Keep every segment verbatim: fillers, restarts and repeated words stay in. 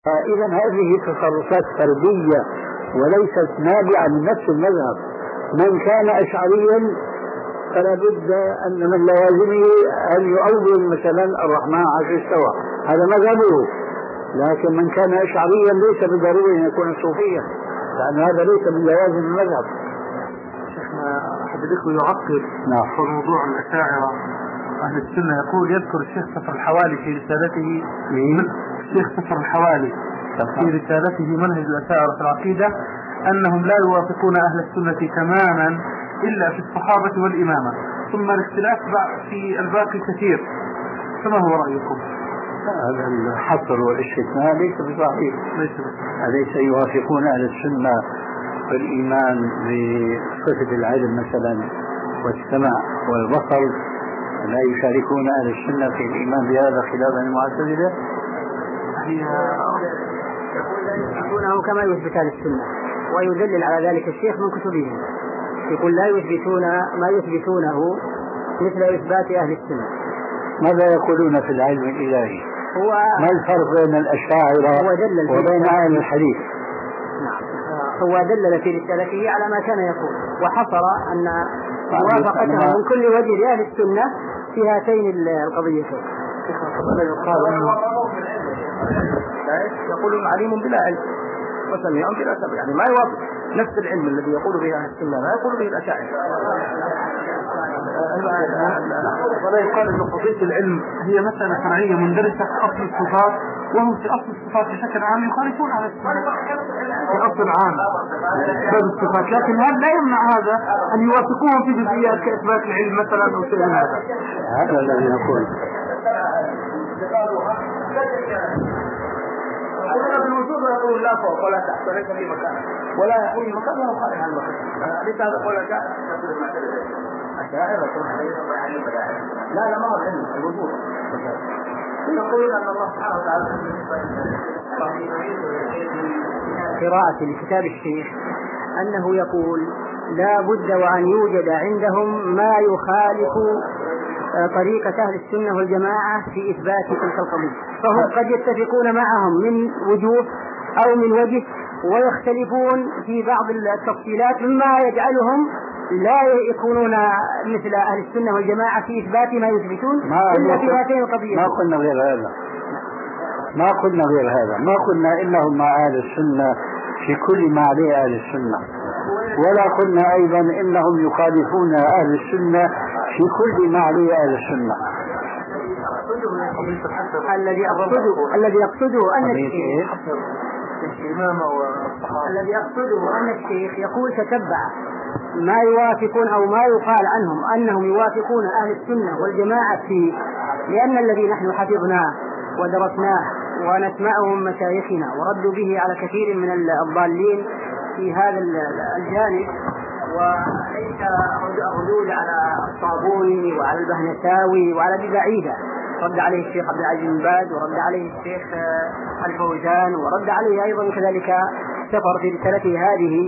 إذا هذه تصرفات فردية وليست نابعة من نفس المذهب. من كان أشعريا فلا بد أن من لوازمه أن يؤول مثلا الرحمن على استوى، هذا مذهبه. لكن من كان أشعريا ليس بالضروري أن يكون صوفيا، لأن هذا ليس من لوازم المذهب. شيخنا أحد الإخوة يعقب نعم. في موضوع الأشاعرة أهل السنة، يقول يذكر الشيخ صفر الحوالي في رسالته من الشيخ صفر الحوالي في رسالته منهج الأشاعرة في العقيدة أنهم لا يوافقون أهل السنة تماما إلا في الصحابة والإمامة، ثم الاختلاف في الباقي كثير، فما هو رأيكم؟ هذا الحصر والاستثناء ليس بصحيح. أليس يوافقون أهل السنة في الإيمان بصفة العلم مثلا والسمع والبصر، لا يشاركون أهل السنة في الإيمان بهذا خلافا المعتزلة؟ هي يقول لا يثبتونه كما يثبت أهل السنة، ويدلل على ذلك الشيخ من كتبهم، يقول لا يثبتون ما يثبتونه مثل إثبات أهل السنة. ماذا يقولون في العلم الإلهي؟ هو ما الفرق بين الأشاعرة وبين أهل الحديث؟ نعم، هو دلل في رسالته على ما كان يقول، وحصر أن موافقته من كل وجه لأهل السنة في هاتين القضيتين. يقولون عليم بلا علم وسميع بلا سمع، يعني ما يوافق نفس العلم الذي يقول به أهل السنة ما يقول به الأشاعرة. ولا يقال أن قضية العلم هي مسألة فرعية مندرسة في أصل الصفات، وهم في أصل الصفات بشكل عام يخالفون على السنة في أصل عام باب الصفات، لكن هذا لا يمنع هذا أن يوافقوهم في جزئيات كإثبات العلم مثلا أو شيء من هذا. هذا الذي نقول. بالوجود يقول لا فوق ولا تحت وليس في مكان ولا يقول مكان ولا خارج عن المكان، ليس هذا قول جاء لا لا ما هو العلم الوجود. يقول أن الله سبحانه وتعالى قراءة لكتاب الشيخ أنه يقول لا بد وأن يوجد عندهم ما يخالف طريقة أهل السنة والجماعة في إثبات تلك القضية، فهم قد يتفقون معهم من وجوه أو من وجه، ويختلفون في بعض التفصيلات مما يجعلهم لا يكونون مثل أهل السنة والجماعة في إثبات ما يثبتون إلا في هاتين القضيتين. ما قلنا غير هذا، ما قلنا غير هذا، ما قلنا إنهم مع أهل السنة في كل ما عليه أهل السنة، ولا قلنا أيضا إنهم يخالفون أهل السنة في كل ما عليه أهل السنة. الذي أقصده الذي يقصده أن الشيخ الذي يقصده أن الشيخ يقول تتبع ما يوافقون أو ما يقال عنهم أنهم يوافقون أهل السنة والجماعة فيه، لأن الذي نحن حفظناه ودرسناه ونسمعه من مشايخنا وردوا به على كثير من الضالين في هذا الجانب، وليس الردود على الصابوني وعلى البهنساوي وعلى ابن بعيدة، رد عليه الشيخ عبد العزيز بن باز ورد عليه الشيخ الفوزان ورد عليه أيضا كذلك سفر في رسالته هذه.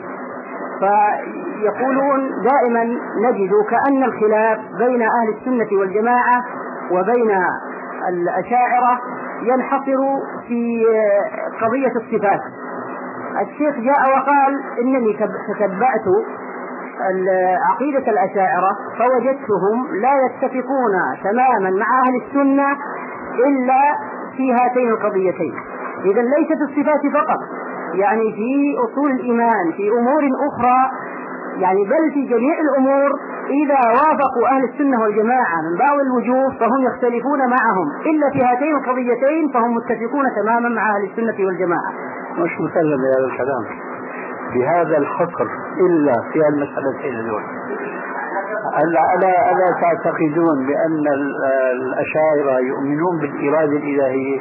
فيقولون دائما نجد كأن الخلاف بين أهل السنة والجماعة وبين الأشاعرة ينحصر في قضية الصفات. الشيخ جاء وقال إنني تتبعت عقيدة الأشاعرة فوجدتهم لا يتفقون تماما مع أهل السنة إلا في هاتين القضيتين. إذا ليست الصفات فقط، يعني في أصول الإيمان في أمور أخرى، يعني بل في جميع الأمور إذا وافقوا أهل السنة والجماعة من بعض الوجوه فهم يختلفون معهم، إلا في هاتين القضيتين فهم متفقون تماما مع أهل السنة والجماعة. مش مسلم بهذا الكلام بهذا الحصر إلا في المسألتين الأول. ألا, ألا, ألا تعتقدون بأن الأشاعرة يؤمنون بالإرادة الإلهية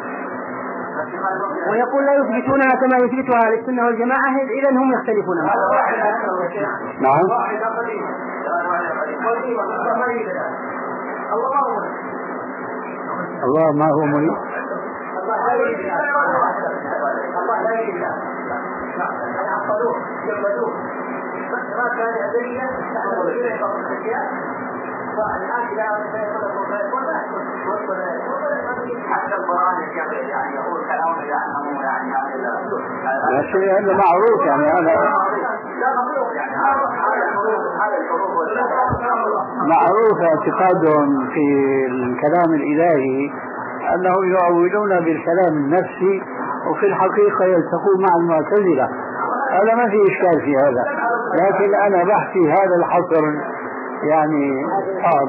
ويقول لا يثبتونها كما يثبتها أهل السنة والجماعة، إذا هم يختلفون. نعم. الله ما هو مريد. الله لا يريد الله لا يريد يعقلون يعبدون ما كان أدريا نحن إليه فقط الأشياء فالآن إذا يقول ما يقول ما يقول حتى القرآن يعني يقول كلام عنهم لكن هذا معروف يعني هذا معروف اعتقادهم في الكلام الإلهي أنهم يؤولون بالكلام النفسي وفي الحقيقة يلتقون مع المعتزلة. هذا ما في إشكال في هذا، لكن أنا بحكي هذا الحصر يعني صعب.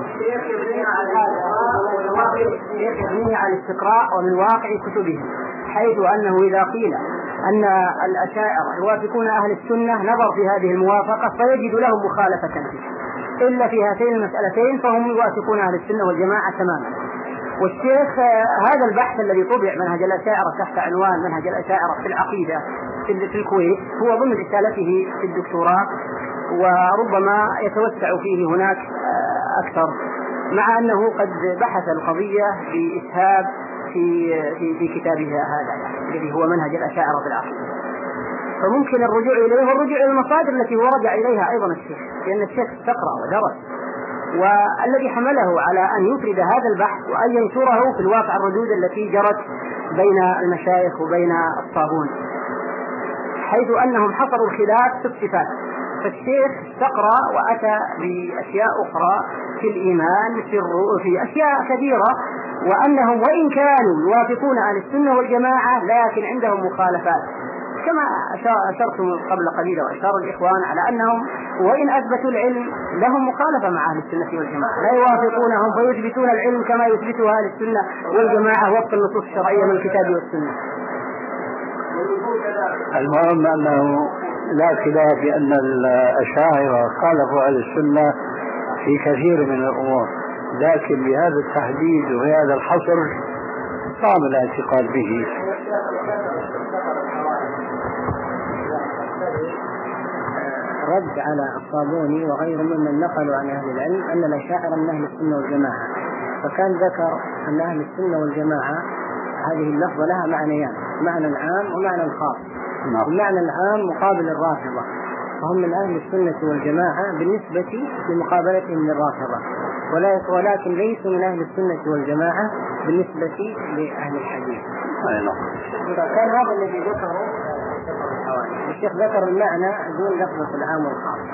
يبني على الاستقراء ومن واقع كتبهم، حيث أنه إذا قيل أن الأشاعرة يوافقون أهل السنة نظر في هذه الموافقة فيجد لهم مخالفة فيه، إلا في هاتين المسألتين فهم يوافقون أهل السنة والجماعة تماما. والشيخ هذا البحث الذي طبع منهج الأشاعرة تحت عنوان منهج الأشاعرة في العقيدة في الكويت هو ضمن رسالته في الدكتوراه، وربما يتوسع فيه هناك أكثر، مع أنه قد بحث القضية بإسهاب في في في كتابه هذا الذي هو منهج الأشاعرة في العقيدة. فممكن الرجوع إليه والرجوع إلى المصادر التي هو رجع إليها أيضا الشيخ، لأن الشيخ استقرأ ودرس، والذي حمله على أن يفرد هذا البحث وأن ينشره في الواقع الردود التي جرت بين المشايخ وبين الصابون، حيث أنهم حصروا الخلاف في الصفات. فالشيخ استقرأ وأتى بأشياء أخرى في الإيمان في, في أشياء كثيرة، وأنهم وإن كانوا يوافقون أهل السنة والجماعة لكن عندهم مخالفات، كما أشرتم قبل قليل وأشار الإخوان على أنهم وإن أثبتوا العلم لهم مخالفة مع أهل السنة والجماعة، لا يوافقونهم فيثبتون العلم كما يثبتها أهل السنة والجماعة وفق النصوص الشرعية من الكتاب والسنة. المهم أنه لا خلاف بأن الأشاعرة خالفوا أهل السنة في كثير من الأمور، لكن بهذا التحديد وبهذا الحصر صعب الاعتقاد به. رد على الصابوني وغيرهم ممن نقلوا عن أهل العلم أن الأشاعرة من أهل السنة والجماعة، فكان ذكر أن أهل السنة والجماعة هذه اللفظة لها معنيان، معنى عام ومعنى خاص. المعنى العام مقابل الرافضة، وهم من أهل السنة والجماعة بالنسبة لمقابلتهم للرافضة، ولكن ليسوا من أهل السنة والجماعة بالنسبة لأهل الحديث. كان هذا الذي ذكره الشيخ، ذكر المعنى دون لفظة العام والخاص.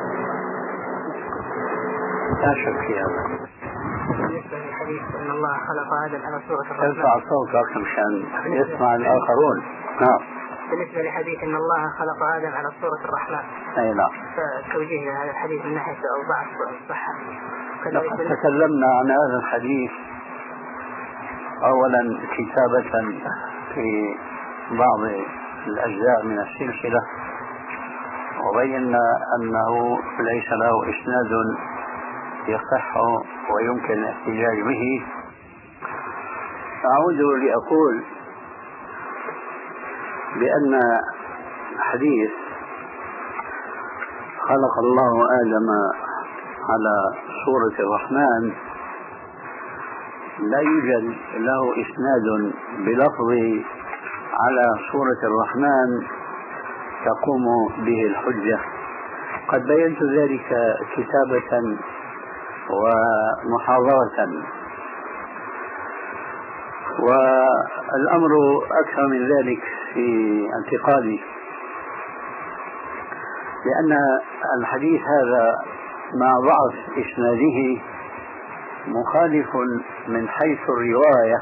لا شك في هذا. بالنسبة للحديث أن الله خلق آدم على صورة الرحمن. ارفع صوتك مشان يسمع الآخرون. نعم. بالنسبة لحديث أن الله خلق آدم على صورة الرحمن. أي نعم. فتوجيه هذا الحديث من ناحية أو ضعف الصحة. لقد تكلمنا عن هذا الحديث أولا كتابة في بعض الأجزاء من السلسلة، وبينا أنه ليس له إسناد يصح ويمكن الاحتجاج به. أعود لأقول بأن حديث خلق الله آدم على صورة الرحمن لا يوجد له إسناد بلفظ على صورة الرحمن تقوم به الحجة. قد بينت ذلك كتابة ومحاضرة، والأمر أكثر من ذلك في اعتقادي، لأن الحديث هذا مع ضعف إسناده مخالف من حيث الرواية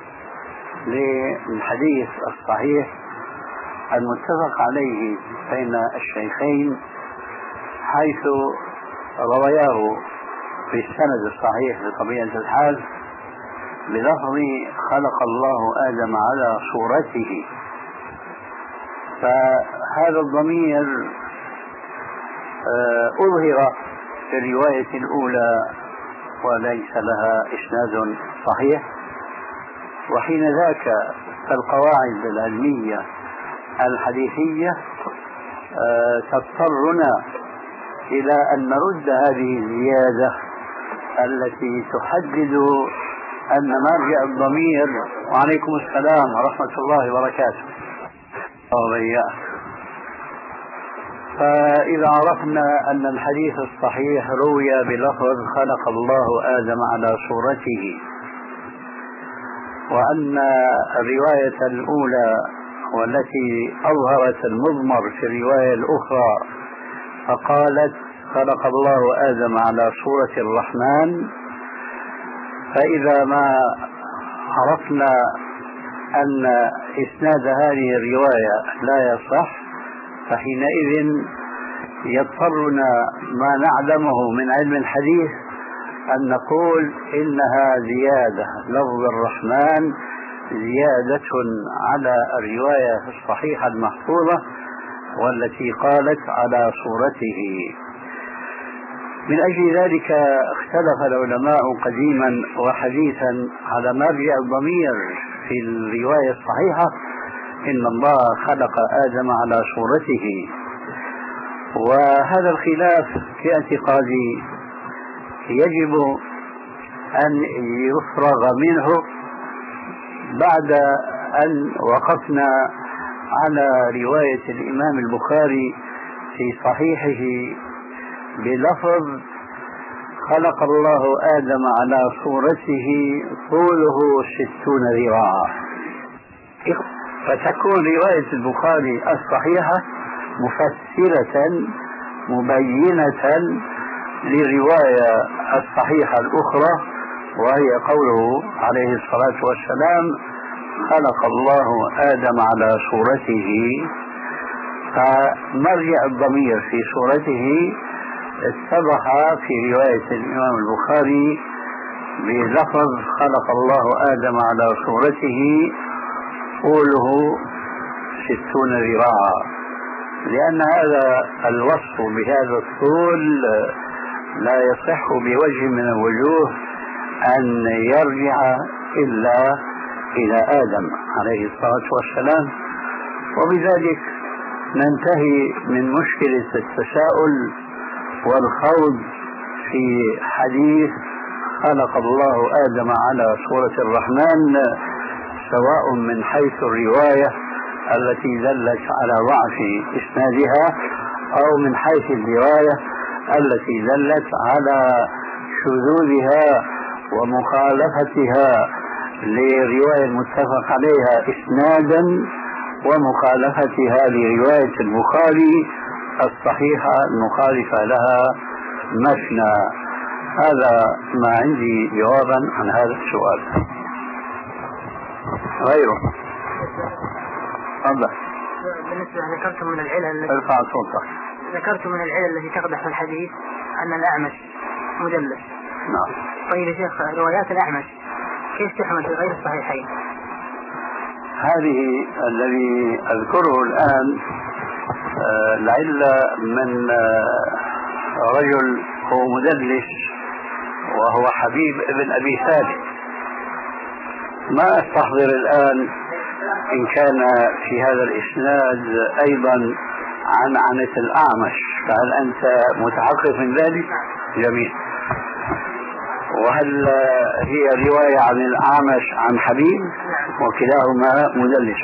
للحديث الصحيح المتفق عليه بين الشيخين، حيث روياه في السند الصحيح بطبيعة الحال بلفظ خلق الله آدم على صورته. فهذا الضمير أظهر في الرواية الأولى وليس لها إسناد صحيح، وحين ذاك القواعد العلمية الحديثية تضطرنا إلى أن نرد هذه الزيادة التي تحدد أن مرجع الضمير. وعليكم السلام ورحمة الله وبركاته. فإذا عرفنا أن الحديث الصحيح روي بلفظ خلق الله آدم على صورته، وأن الرواية الأولى والتي أظهرت المضمر في الرواية الأخرى فقالت خلق الله آدم على صورة الرحمن، فإذا ما عرفنا أن إسناد هذه الرواية لا يصح فحينئذ يضطرنا ما نعلمه من علم الحديث أن نقول إنها زيادة، لفظ الرحمن زيادة على الرواية الصحيحة المحفوظة والتي قالت على صورته. من أجل ذلك اختلف العلماء قديما وحديثا على مرجع الضمير في الرواية الصحيحة إن الله خلق آدم على صورته، وهذا الخلاف في اعتقادي يجب أن يفرغ منه بعد أن وقفنا على رواية الإمام البخاري في صحيحه بلفظ خلق الله آدم على صورته طوله ستون ذراعا، فتكون رواية البخاري الصحيحة مفسرة مبينة للرواية الصحيحة الأخرى، وهي قوله عليه الصلاة والسلام خلق الله آدم على صورته، فمرجع الضمير في صورته اتضح في رواية الإمام البخاري بلفظ خلق الله آدم على صورته طوله ستون ذراعا، لأن هذا الوصف بهذا الطول لا يصح بوجه من الوجوه أن يرجع إلا إلى آدم عليه الصلاة والسلام. وبذلك ننتهي من مشكلة التساؤل والخوض في حديث خلق الله آدم على صورة الرحمن، سواء من حيث الرواية التي دلت على ضعف إسنادها أو من حيث الرواية التي دلت على شذوذها ومخالفتها لرواية المتفق عليها إسنادا ومخالفتها لرواية البخاري الصحيحة المخالفة لها مثنى. هذا ما عندي جوابا عن هذا السؤال. غيره تفضل. بالنسبة ذكرتم من العلل التي ارفع صوتك. ذكرتم من العلل التي تقدح في الحديث أن الأعمش مدلس. نعم. طيب يا شيخ، روايات الأعمش كيف تحمل في غير الصحيحين؟ هذه الذي أذكره الآن آه العلة من آه رجل هو مدلس وهو حبيب ابن أبي ثابت. ما أستحضر الآن إن كان في هذا الإسناد أيضا عن عنة الأعمش، فهل أنت متحقق من ذلك؟ جميل. وهل هي رواية عن الأعمش عن حبيب؟ وكلاهما مدلس.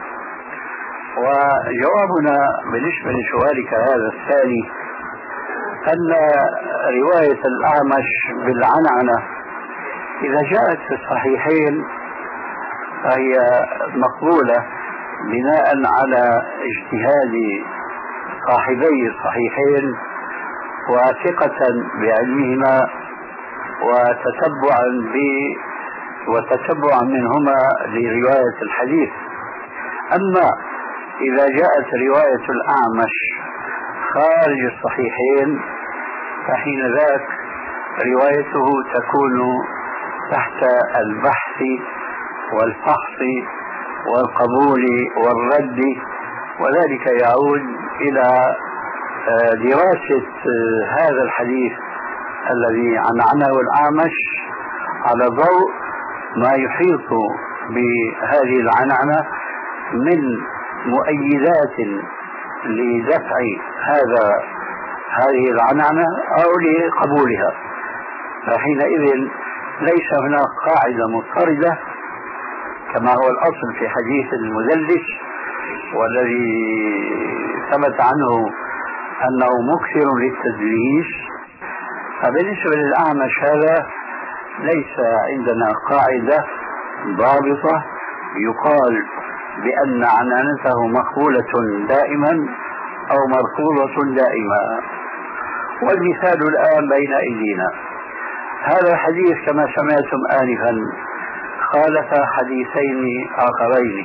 وجوابنا بالنسبة لسؤالك هذا الثاني أن رواية الأعمش بالعنعنة إذا جاءت في الصحيحين فهي مقبولة بناء على اجتهاد صاحبي الصحيحين وثقة بعلمهما وتتبعا ب وتتبعا منهما لرواية الحديث. أما إذا جاءت رواية الأعمش خارج الصحيحين فحين ذاك روايته تكون تحت البحث والفحص والقبول والرد، وذلك يعود إلى دراسة هذا الحديث الذي عنعنه الأعمش على ضوء ما يحيط بهذه العنعنة من مؤيدات لدفع هذا هذه العنعنة أو لقبولها. فحينئذ ليس هناك قاعدة مضطردة كما هو الأصل في حديث المدلس والذي ثبت عنه أنه مكثر للتدليس. فبالنسبة للأعمش هذا ليس عندنا قاعدة ضابطة يقال بأن عنانته مقبولة دائما أو مرفوضة دائما. والمثال الآن بين أيدينا، هذا الحديث كما سمعتم آنفا خالف حديثين آخرين،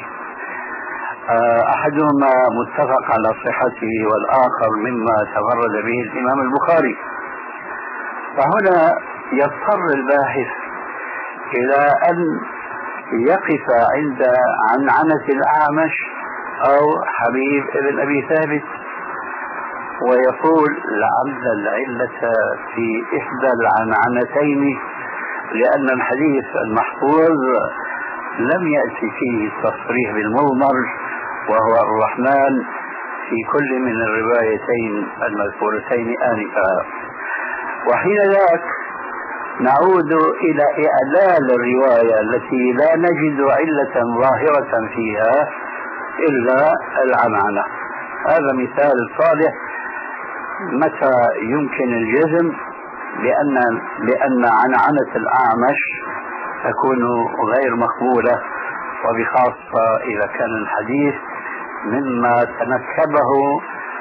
أحدهما متفق على صحته والآخر مما تفرد به الإمام البخاري. فهنا يضطر الباحث إلى أن يقف عند عنعنة الأعمش أو حبيب ابن أبي ثابت ويقول لعل العلة في إحدى العنعنتين، لأن الحديث المحفوظ لم يأتي فيه التصريح بالمضمر وهو الرحمن في كل من الروايتين المذكورتين آنفا. وحين ذاك نعود إلى إعلال الرواية التي لا نجد علة ظاهرة فيها إلا العنعنة. هذا مثال صالح متى يمكن الجزم بأن بأن عنعنة الأعمش تكون غير مقبولة، وبخاصة إذا كان الحديث مما تنكبه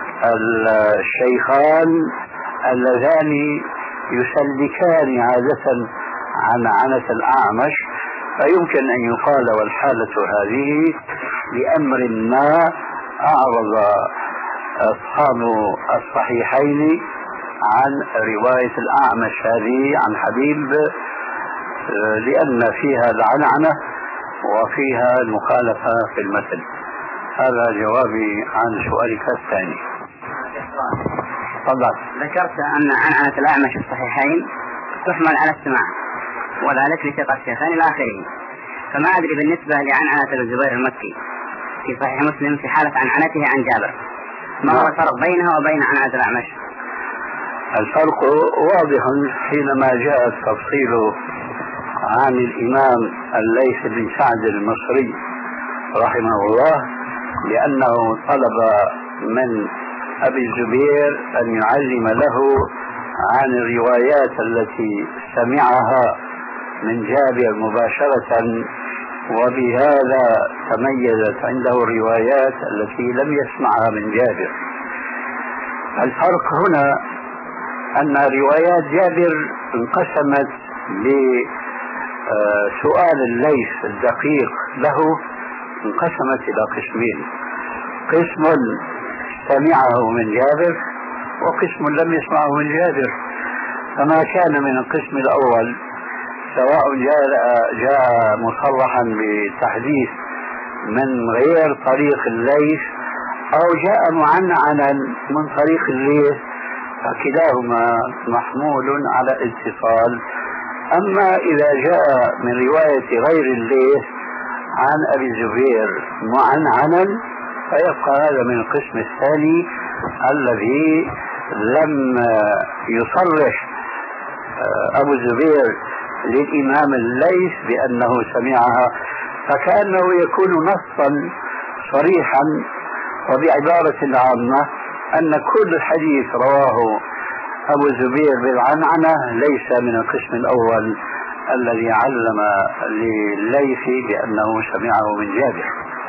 الشيخان اللذان يسلكان عادة عن عنة الأعمش، فيمكن أن يقال والحالة هذه لأمر ما أعرض أصحاب الصحيحين عن رواية الأعمش هذه عن حبيب لأن فيها العنعنة وفيها المخالفة في المثل. هذا جوابي عن سؤالك الثاني. تفضل. ذكرت أن عنعنة الأعمش في الصحيحين تحمل على السماع وذلك لثقة الشيخين إلى آخره، فما أدري بالنسبة لعنعنة الزبير المكي في صحيح مسلم في حالة عنعنته عن جابر، ما هو الفرق بينها وبين عنعنة الأعمش؟ الفرق واضح حينما جاء التفصيل عن الإمام الليث بن سعد المصري رحمه الله، لأنه طلب من أبي الزبير أن يعلم له عن الروايات التي سمعها من جابر مباشرة، وبهذا تميزت عنده الروايات التي لم يسمعها من جابر. الفرق هنا أن روايات جابر انقسمت بسؤال الليث الدقيق له، انقسمت إلى قسمين: قسم سمعه من جابر وقسم لم يسمعه من جابر. فما كان من القسم الأول سواء جاء, جاء مصرحا بتحديث من غير طريق الليث أو جاء معنعنا من طريق الليث فكلاهما محمول على الاتصال. أما إذا جاء من رواية غير الليث عن أبي الزبير معنعنا فيبقى هذا من القسم الثاني الذي لم يصرح أبو الزبير للإمام الليث بأنه سمعها، فكأنه يكون نصا صريحا. وبعبارة عامة أن كل حديث رواه أبو الزبير بالعنعنة ليس من القسم الأول الذي علم لليث بأنه سمعه من جابر.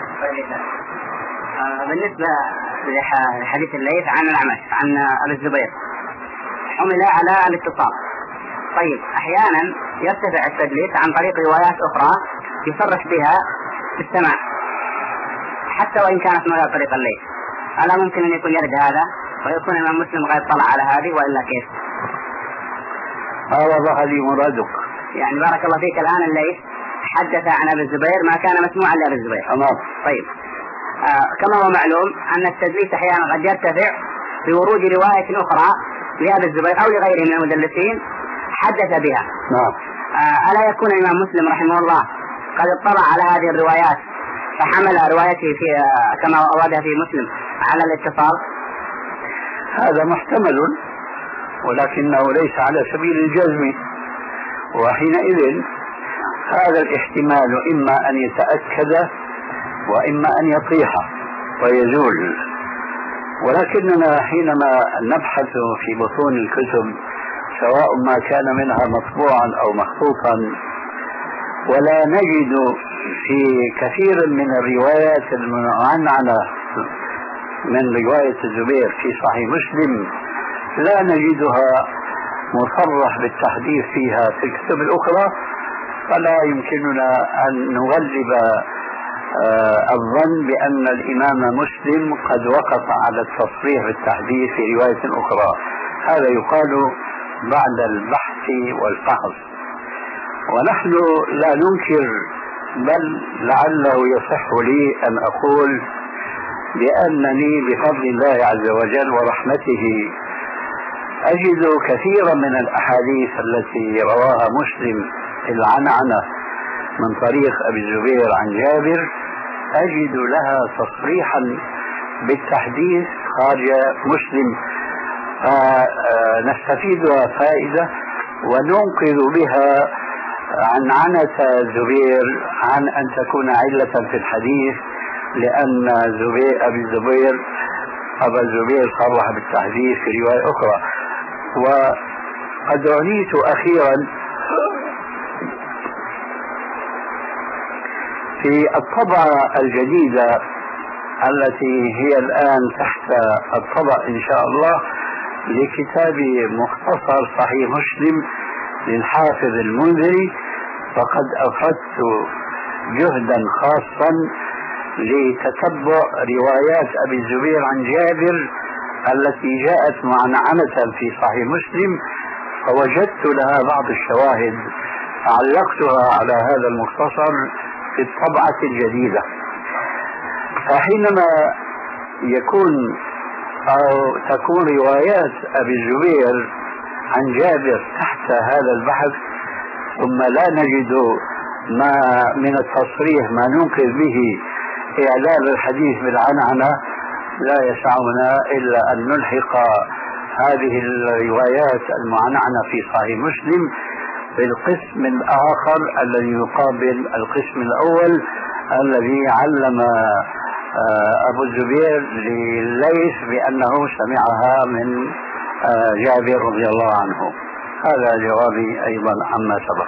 بالنسبة لحديث الليث عن الأعمش عن أبي الزبير حمل على الاتصال. طيب أحيانا يرتفع التدليس عن طريق روايات أخرى يصرح بها في السماع حتى وإن كانت من غير طريق الليث، ألا ممكن أن يكون يرد هذا ويكون الإمام مسلم غير طلع على هذه وإلا كيف؟ هذا وضح لي مرادك. يعني بارك الله فيك الآن الليث حدث عن أبي الزبير ما كان مسموعا لأبي الزبير. تمام. طيب آه كما هو معلوم أن التدليس أحيانا قد يرتفع بورود رواية أخرى لأبي الزبير أو لغيره من المدلسين حدث بها. نعم. آه ألا يكون الإمام مسلم رحمه الله قد اطلع على هذه الروايات فحمل روايته في آه كما أورادها في مسلم على الاتصال؟ هذا محتمل ولكنه ليس على سبيل الجزم، وحينئذ هذا الاحتمال إما أن يتأكد وإما أن يطيح ويزول. ولكننا حينما نبحث في بطون الكتب سواء ما كان منها مطبوعا أو مخطوطا ولا نجد في كثير من الروايات المعنعنة من رواية الزبير في صحيح مسلم لا نجدها مصرح بالتحديث فيها في الكتب الأخرى، فلا يمكننا أن نغلب الظن بأن الإمام مسلم قد وقف على التصريح بالتحديث في رواية أخرى. هذا يقال بعد البحث والفحص، ونحن لا ننكر، بل لعله يصح لي أن أقول بأنني بفضل الله عز وجل ورحمته أجد كثيرا من الأحاديث التي رواها مسلم العنعنة من طريق أبي الزبير عن جابر أجد لها تصريحا بالتحديث خارج مسلم، نستفيدها فائدة وننقذ بها عنعنة الزبير عن أن تكون علة في الحديث، لأن زبير أبي الزبير أبا الزبير صرح بالتحديث في رواية أخرى. وقد عنيت أخيرا في الطبعة الجديدة التي هي الآن تحت الطبع إن شاء الله لكتاب مختصر صحيح مسلم للحافظ المنذري، فقد أخذت جهدا خاصا لتتبع روايات أبي الزبير عن جابر التي جاءت معنعنة في صحيح مسلم، فوجدت لها بعض الشواهد علقتها على هذا المختصر في الطبعة الجديدة. فحينما يكون أو تكون روايات أبي الزبير عن جابر تحت هذا البحث ثم لا نجد ما من التصريح ما ننقذ به إعلان الحديث بالعنعنة، لا يسعنا إلا أن نلحق هذه الروايات المعنعنة في صحيح مسلم بالقسم الآخر الذي يقابل القسم الأول الذي علم أبو الزبير لليث بأنه سمعها من جابر رضي الله عنه. هذا جوابي أيضا عما سبق.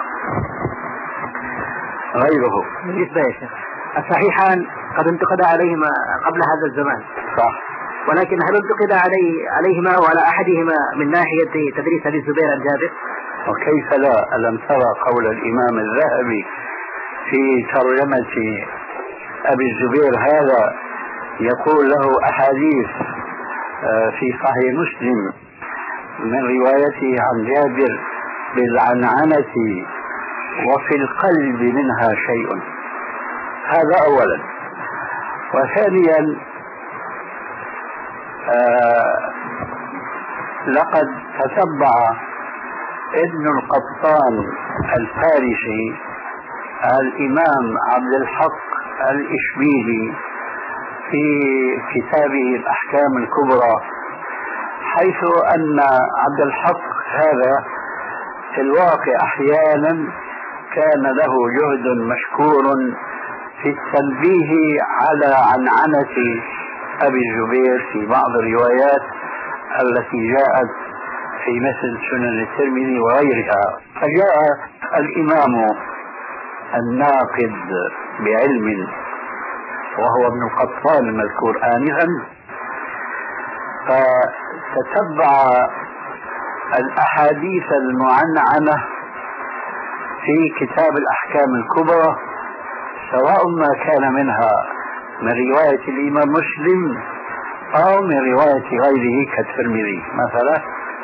غيره بالنسبة يا شيخ الصحيحان قد انتقد عليهما قبل هذا الزمان، صح، ولكن هل انتقد علي عليهما وعلى أحدهما من ناحية تدريس أبي الزبير عن جابر؟ وكيف لا؟ ألم ترى قول الإمام الذهبي في ترجمة أبي الزبير هذا يقول له أحاديث في صحيح مسلم من روايته عن جابر بالعنعنة وفي القلب منها شيء. هذا أولا. وثانيا آه لقد تتبع ابن القطان الفارسي الإمام عبد الحق الإشبيلي في كتابه الأحكام الكبرى، حيث أن عبد الحق هذا في الواقع أحيانا كان له جهد مشكور في التنبيه على عنعنة أبي الزبير في بعض الروايات التي جاءت في مثل سنن الترمذي وغيرها. فجاء الإمام الناقد بعلم وهو ابن القطان المذكور آنفا، فتتبع الأحاديث المعنعنة في كتاب الأحكام الكبرى، سواء ما كان منها من رواية الإمام مسلم أو من رواية غيره كالترمذي مثلا،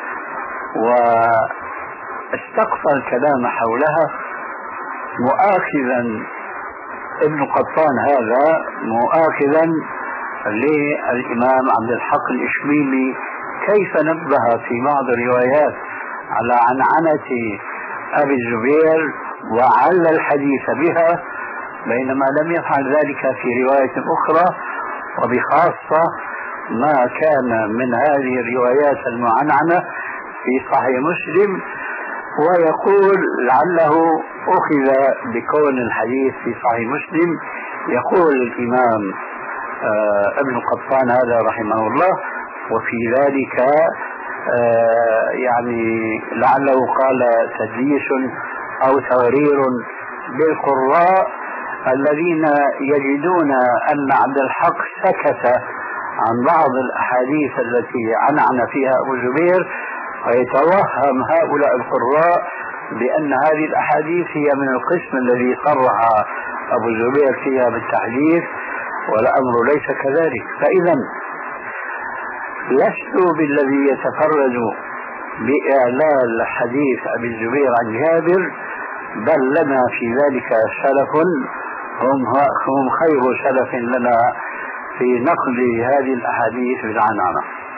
واستقصى الكلام حولها مؤاخذا ابن قطان هذا مؤاخذا للإمام عبد الحق الإشبيلي كيف نبه في بعض الروايات على عنعنة أبي الزبير وعلى الحديث بها، بينما لم يفعل ذلك في رواية أخرى، وبخاصة ما كان من هذه الروايات المعنعنة في صحيح مسلم، ويقول لعله أخذ بكون الحديث في صحيح مسلم. يقول الإمام آه ابن قطان هذا رحمه الله وفي ذلك آه يعني لعله قال تدليس أو تغرير بالقراء الذين يجدون أن عبد الحق سكت عن بعض الأحاديث التي عنعن فيها أبو زبير، ويتوهم هؤلاء القراء بأن هذه الأحاديث هي من القسم الذي صرح أبو زبير فيها بالتحديث، والأمر ليس كذلك. فإذا لست بالذي يتفرد بإعلال حديث أبي الزبير عن جابر، بل لنا في ذلك سلف هم, هم خير سلف لنا في نقل هذه الأحاديث بالعنعنة.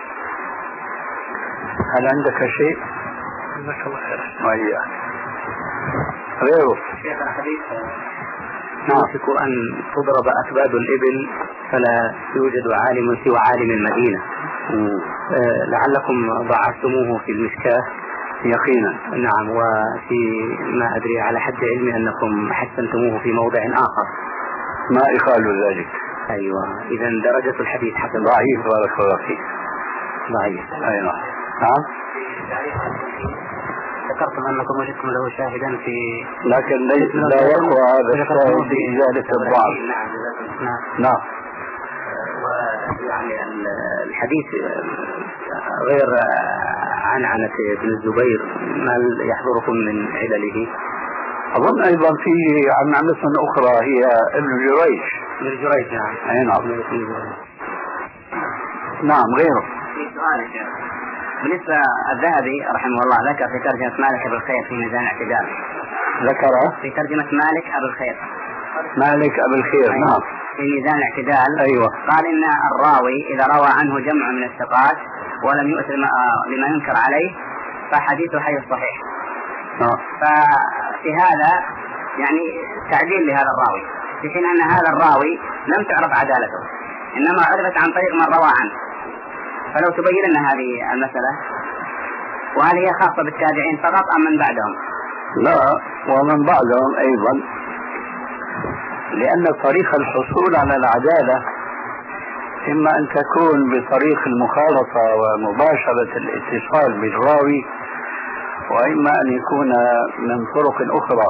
هل عندك شيء؟ جزاك الله خير. وإياك. غيره شيخ الحديث يوشك أن تضرب أكباد الإبل فلا يوجد عالم سوى عالم المدينة. آه لعلكم ضعفتموه في المشكاة يقينا. نعم. وفي ما أدري على حد علمي أنكم حسنتموه في موضع آخر. ما إخال ذلك. أيوة. إذا درجة الحديث حسن. ضعيف بارك الله فيك. ضعيف. أيوة. نعم. ذكرتم أنكم وجدتم له شاهدا في، لكن لا يقوى هذا الشاهد في إزالة الضعف. نعم. نعم. نعم. ويعني الحديث غير عنعنة ابن الزبير ما يحضركم من علله؟ أظن أيضا في عنعنة أخرى هي ابن جريج. ابن جريج. نعم. أي نعم. نعم. غيره. في سؤال شيخ بالنسبة الذهبي رحمه الله ذكر في ترجمة مالك أبو الخير في ميزان الاعتدال. ذكر في ترجمة مالك أبو الخير. مالك أبو الخير. أيوة. نعم. في ميزان الاعتدال. أيوة. قال إن الراوي إذا روى عنه جمع من الثقات ولم يؤثر لما ينكر عليه فحديثه حي الصحيح. نعم. ففي هذا يعني تعديل لهذا الراوي، في حين أن هذا الراوي لم تعرف عدالته إنما عرفت عن طريق من روى عنه. فلو تبين لنا هذه المسألة، وهل هي خاصة بالتابعين فقط أم من بعدهم؟ لا، ومن بعدهم أيضا، لأن طريق الحصول على العدالة إما أن تكون بطريق المخالطة ومباشرة الاتصال بالراوي، وإما أن يكون من طرق أخرى.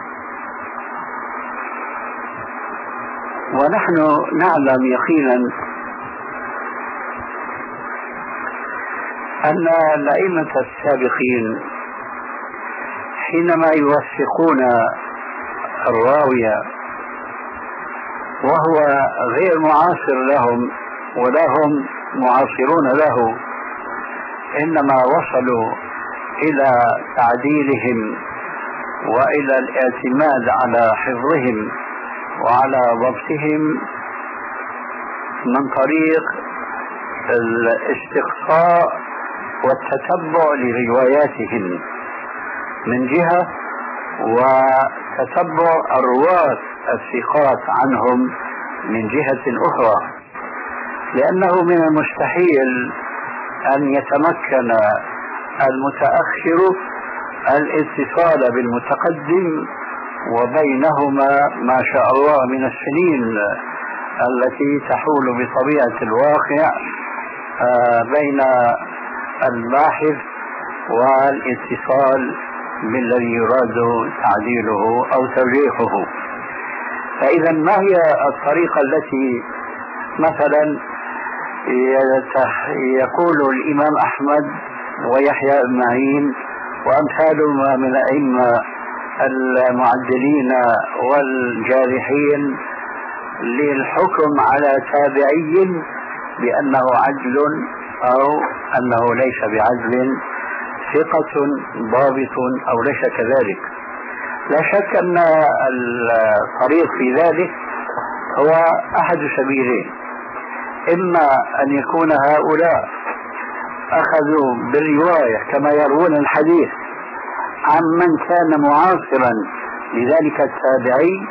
ونحن نعلم يقينا أن الأئمة السابقين حينما يوثقون الراوي وهو غير معاصر لهم ولا هم معاصرون له، إنما وصلوا إلى تعديلهم وإلى الاعتماد على حفظهم وعلى ضبطهم من طريق الاستقصاء والتتبع لرواياتهم من جهة، وتتبع الرواة الثقات عنهم من جهة أخرى، لأنه من المستحيل أن يتمكن المتأخر الاتصال بالمتقدم وبينهما ما شاء الله من السنين التي تحول بطبيعة الواقع بين الباحث والاتصال بالذي يراد تعديله أو ترجيحه. فإذا ما هي الطريقة التي مثلا يقول الإمام أحمد ويحيى بن معين وأمثالهما من الأئمة المعدلين والجارحين للحكم على تابعي بأنه عدل أو أنه ليس بعدل، ثقة ضابط أو ليس كذلك؟ لا شك أن الطريق في ذلك هو أحد سبيلين: إما أن يكون هؤلاء أخذوا بالرواية كما يروون الحديث عن من كان معاصرا لذلك التابعي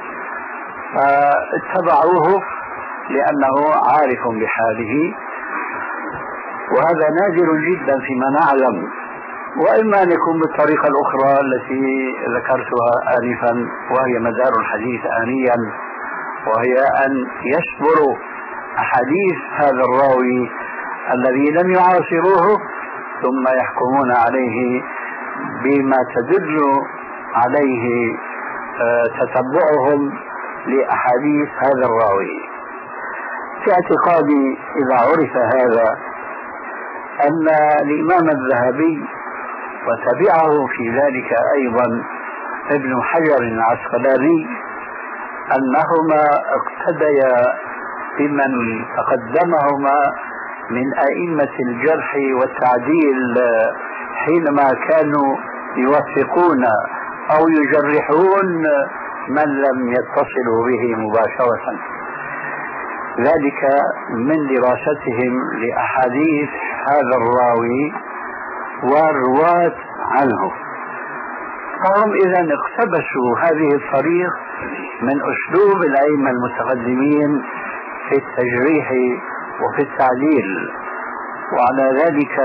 فاتبعوه لأنه عارف بحاله، وهذا نادر جدا فيما نعلم، وإما أن يكون بالطريقة الأخرى التي ذكرتها آنفا وهي مدار الحديث آنيا، وهي أن يصبروا أحاديث هذا الراوي الذي لم يعاصروه ثم يحكمون عليه بما تدل عليه تتبعهم لأحاديث هذا الراوي. في اعتقادي إذا عرف هذا أن الإمام الذهبي وتبعه في ذلك أيضا ابن حجر العسقلاني أنهما اقتديا بمن تقدمهما من أئمة الجرح والتعديل حينما كانوا يوثقون أو يجرحون من لم يتصلوا به مباشرة، ذلك من دراستهم لأحاديث هذا الراوي والرواة عنه. فهم إذن اقتبسوا هذه الطريق من أسلوب الأئمة المتقدمين في التجريح وفي التعديل، وعلى ذلك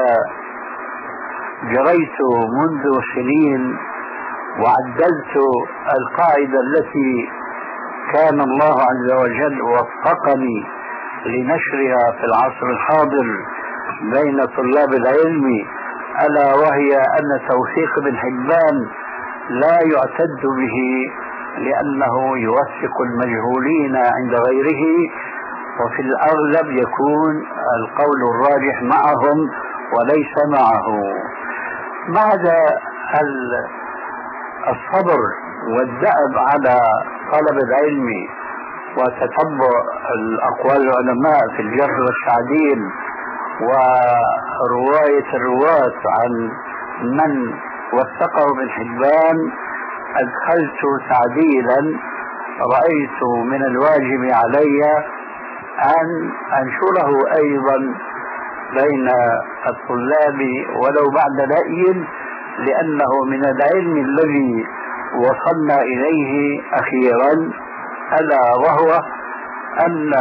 جريت منذ سنين وعدلت القاعدة التي كان الله عز وجل وفقني لنشرها في العصر الحاضر بين طلاب العلم، ألا وهي أن توثيق ابن حبان لا يعتد به لأنه يوثق المجهولين عند غيره، وفي الأغلب يكون القول الراجح معهم وليس معه. بعد الصبر والدأب على طلب العلم وتتبع الأقوال العلماء في الجرح والتعديل ورواية الرواة عن من وثقه ابن حبان، أدخلت تعديلا رأيت من الواجب علي أن أنشره أيضا بين الطلاب ولو بعد رأي، لأنه من العلم الذي وصلنا إليه أخيرا، ألا وهو أن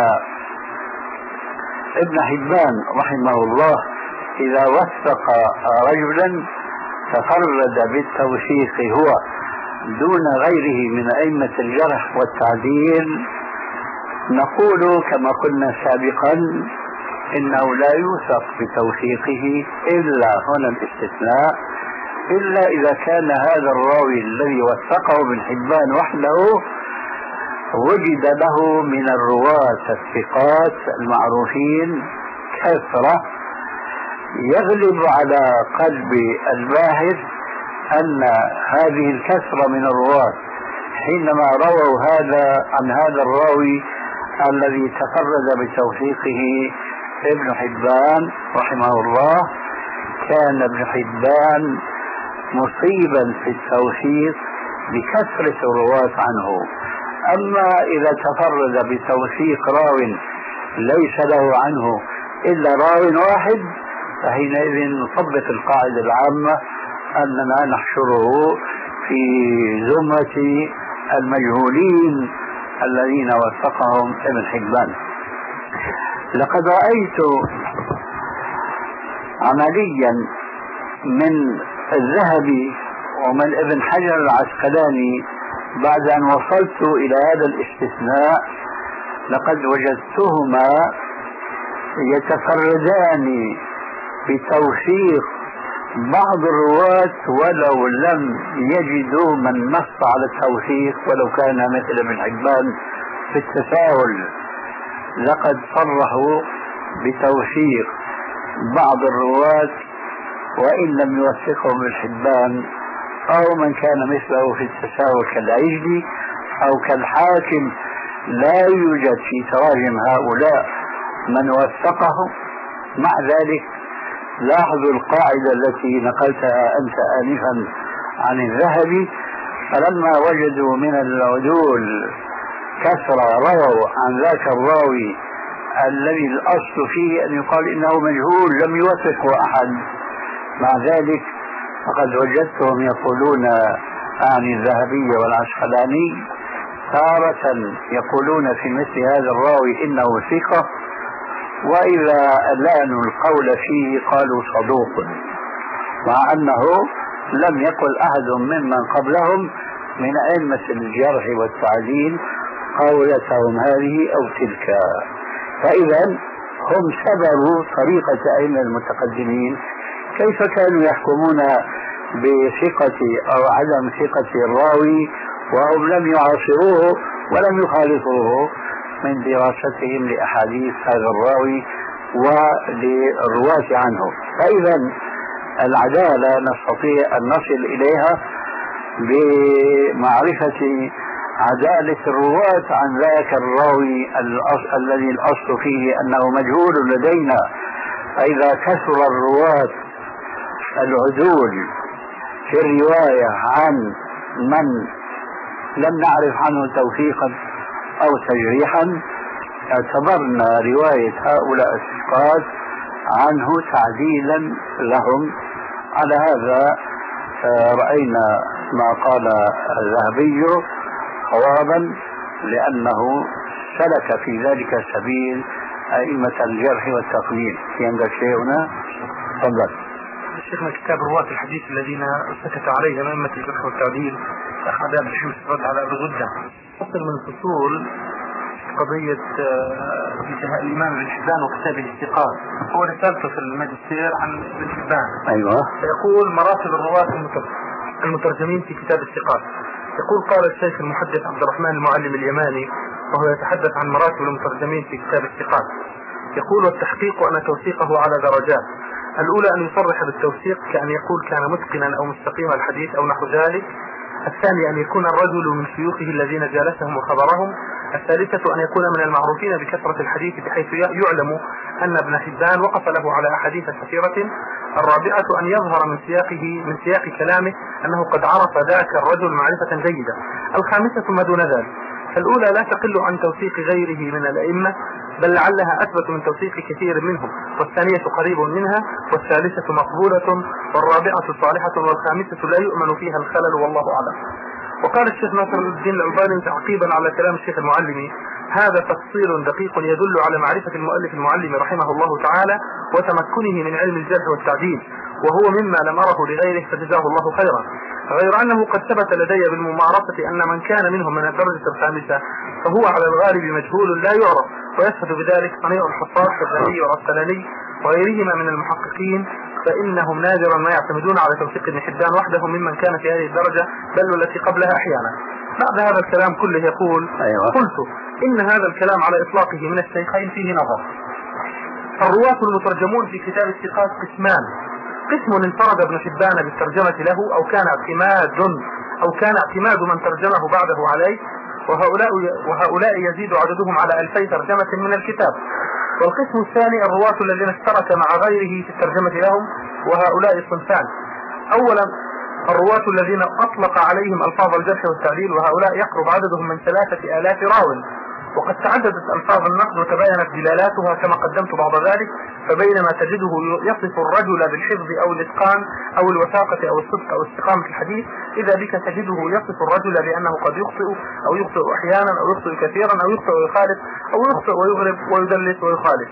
ابن حبان رحمه الله إذا وثق رجلا تفرد بالتوثيق هو دون غيره من أئمة الجرح والتعديل، نقول كما قلنا سابقا إنه لا يوثق بتوثيقه إلا هنا الاستثناء، إلا إذا كان هذا الراوي الذي وثقه ابن حبان وحده وجد له من الرواة الثقات المعروفين كثرة يغلب على قلب الباحث أن هذه الكثرة من الرواة حينما رووا هذا عن هذا الراوي الذي تفرد بتوثيقه ابن حبان رحمه الله، كان ابن حبان مصيبا في التوثيق بكثرة الرواة عنه. أما إذا تفرد بتوثيق راو ليس له عنه إلا راو واحد، فحينئذ نطبق القاعدة العامة أننا نحشره في زمرة المجهولين الذين وثقهم ابن حبان. لقد رأيت عمليا من الذهبي ومن ابن حجر العسقلاني بعد أن وصلت إلى هذا الاستثناء، لقد وجدتهما يتفردان بتوثيق بعض الرواة ولو لم يجدوا من نص على التوثيق ولو كان مثل ابن حبان في التساهل. لقد صرحوا بتوثيق بعض الرواة وإن لم يوثقهم ابن حبان أو من كان مثله في التساهل كالعجلي أو كالحاكم. لا يوجد في تراجم هؤلاء من وثقهم. مع ذلك لاحظوا القاعدة التي نقلتها أنت آنفا عن الذهبي، فلما وجدوا من العدول كثرة رووا عن ذاك الراوي الذي الأصل فيه أن يقال إنه مجهول لم يوثقه أحد، مع ذلك فقد وجدتهم يقولون عن الذهبي والعسقلاني تارة يقولون في مثل هذا الراوي إنه ثقة، وإذا ألانوا القول فيه قالوا صدوق، مع أنه لم يقل أحد ممن قبلهم من أئمة الجرح والتعديل قولتهم هذه أو تلك. فإذا هم سبروا طريقة أئمة المتقدمين. كيف كانوا يحكمون بثقة أو عدم ثقة الراوي وهم لم يعاصروه ولم يخالطوه من دراستهم لأحاديث هذا الراوي وللرواة عنه. فإذا العدالة نستطيع أن نصل إليها بمعرفة عدالة الرواة عن ذاك الراوي الذي الأصل فيه أنه مجهول لدينا. فإذا كثر الرواة العدول في الرواية عن من لم نعرف عنه توثيقا أو تجريحا اعتبرنا رواية هؤلاء الثقات عنه تعديلا لهم. على هذا رأينا ما قال الذهبي صوابا، لأنه سلك في ذلك سبيل أئمة الجرح والتقليد. في عندك شيء هنا؟ تفضل. شيخنا كتاب رواة الحديث الذين سكت عليهم أئمة الجرح والتعديل أخ عبد الحميد رد على أبي غدة. فصل من الفصول قضية انتهاء الإمام ابن حبان وكتاب الاستيقاظ. هو رسالته في الماجستير عن ابن حبان. أيوة. يقول مراتب الرواة المترجمين في كتاب الاستيقاظ. يقول قال الشيخ المحدث عبد الرحمن المعلم اليماني وهو يتحدث عن مراتب المترجمين في كتاب الاستيقاظ. يقول والتحقيق أن توثيقه على درجات. الأولى أن يصرح بالتوثيق كأن يقول كان متقنا أو مستقيم الحديث أو نحو ذلك. الثاني أن يكون الرجل من شيوخه الذين جالسهم وخبرهم. الثالثة أن يكون من المعروفين بكثرة الحديث بحيث يعلم أن ابن حبان وقف له على أحاديث كثيرة. الرابعة أن يظهر من سياقه من سياق كلامه أنه قد عرف ذاك الرجل معرفة جيدة. الخامسة ما دون ذلك. فالأولى لا تقل عن توثيق غيره من الأئمة بل لعلها أثبت من توثيق كثير منهم، والثانية قريب منها، والثالثة مقبولة، والرابعة صالحة، والخامسة لا يؤمن فيها الخلل والله أعلم. وقال الشيخ ناصر الدين الألباني تعقيبا على كلام الشيخ المعلمي: هذا تفصيل دقيق يدل على معرفة المؤلف المعلم رحمه الله تعالى وتمكنه من علم الجرح والتعديل، وهو مما لم أره لغيره فجزاه الله خيرا. غير أنه قد ثبت لدي بالممارسة أن من كان منهم من الدرجة الخامسة فهو على الغالب مجهول لا يعرف، ويشهد بذلك صنيع الحفاظ كالذهبي والعسقلاني وغيرهما من المحققين، فإنهم نادرا ما يعتمدون على توثيق ابن حبان وحدهم ممن كان في هذه الدرجة بل والتي قبلها أحيانا. بعد هذا الكلام كله يقول: أيوة. قلت إن هذا الكلام على إطلاقه من الشيخين فيه نظر. الرواة المترجمون في كتاب الثقات قسمان: قسم انفرد ابن حبان بالترجمة له أو كان اعتماد أو كان اعتماد من ترجمه بعده عليه، وهؤلاء, وهؤلاء يزيد عددهم على ألفي ترجمة من الكتاب. والقسم الثاني الرواة الذين اشترك مع غيره في الترجمة لهم، وهؤلاء صنفان: أولا الرواة الذين أطلق عليهم ألفاظ الجرح والتعديل، وهؤلاء يقرب عددهم من ثلاثة آلاف راو، وقد تعددت ألفاظ النقد وتباينت دلالاتها كما قدمت بعض ذلك. فبينما تجده يصف الرجل بالحفظ أو الإتقان أو الوثاقة أو الصدق أو استقامة الحديث، إذا بك تجده يصف الرجل بأنه قد يخطئ أو يخطئ أحيانا أو يخطئ كثيرا أو يخطئ ويخالف أو يخطئ ويغرب ويدلس ويخالف.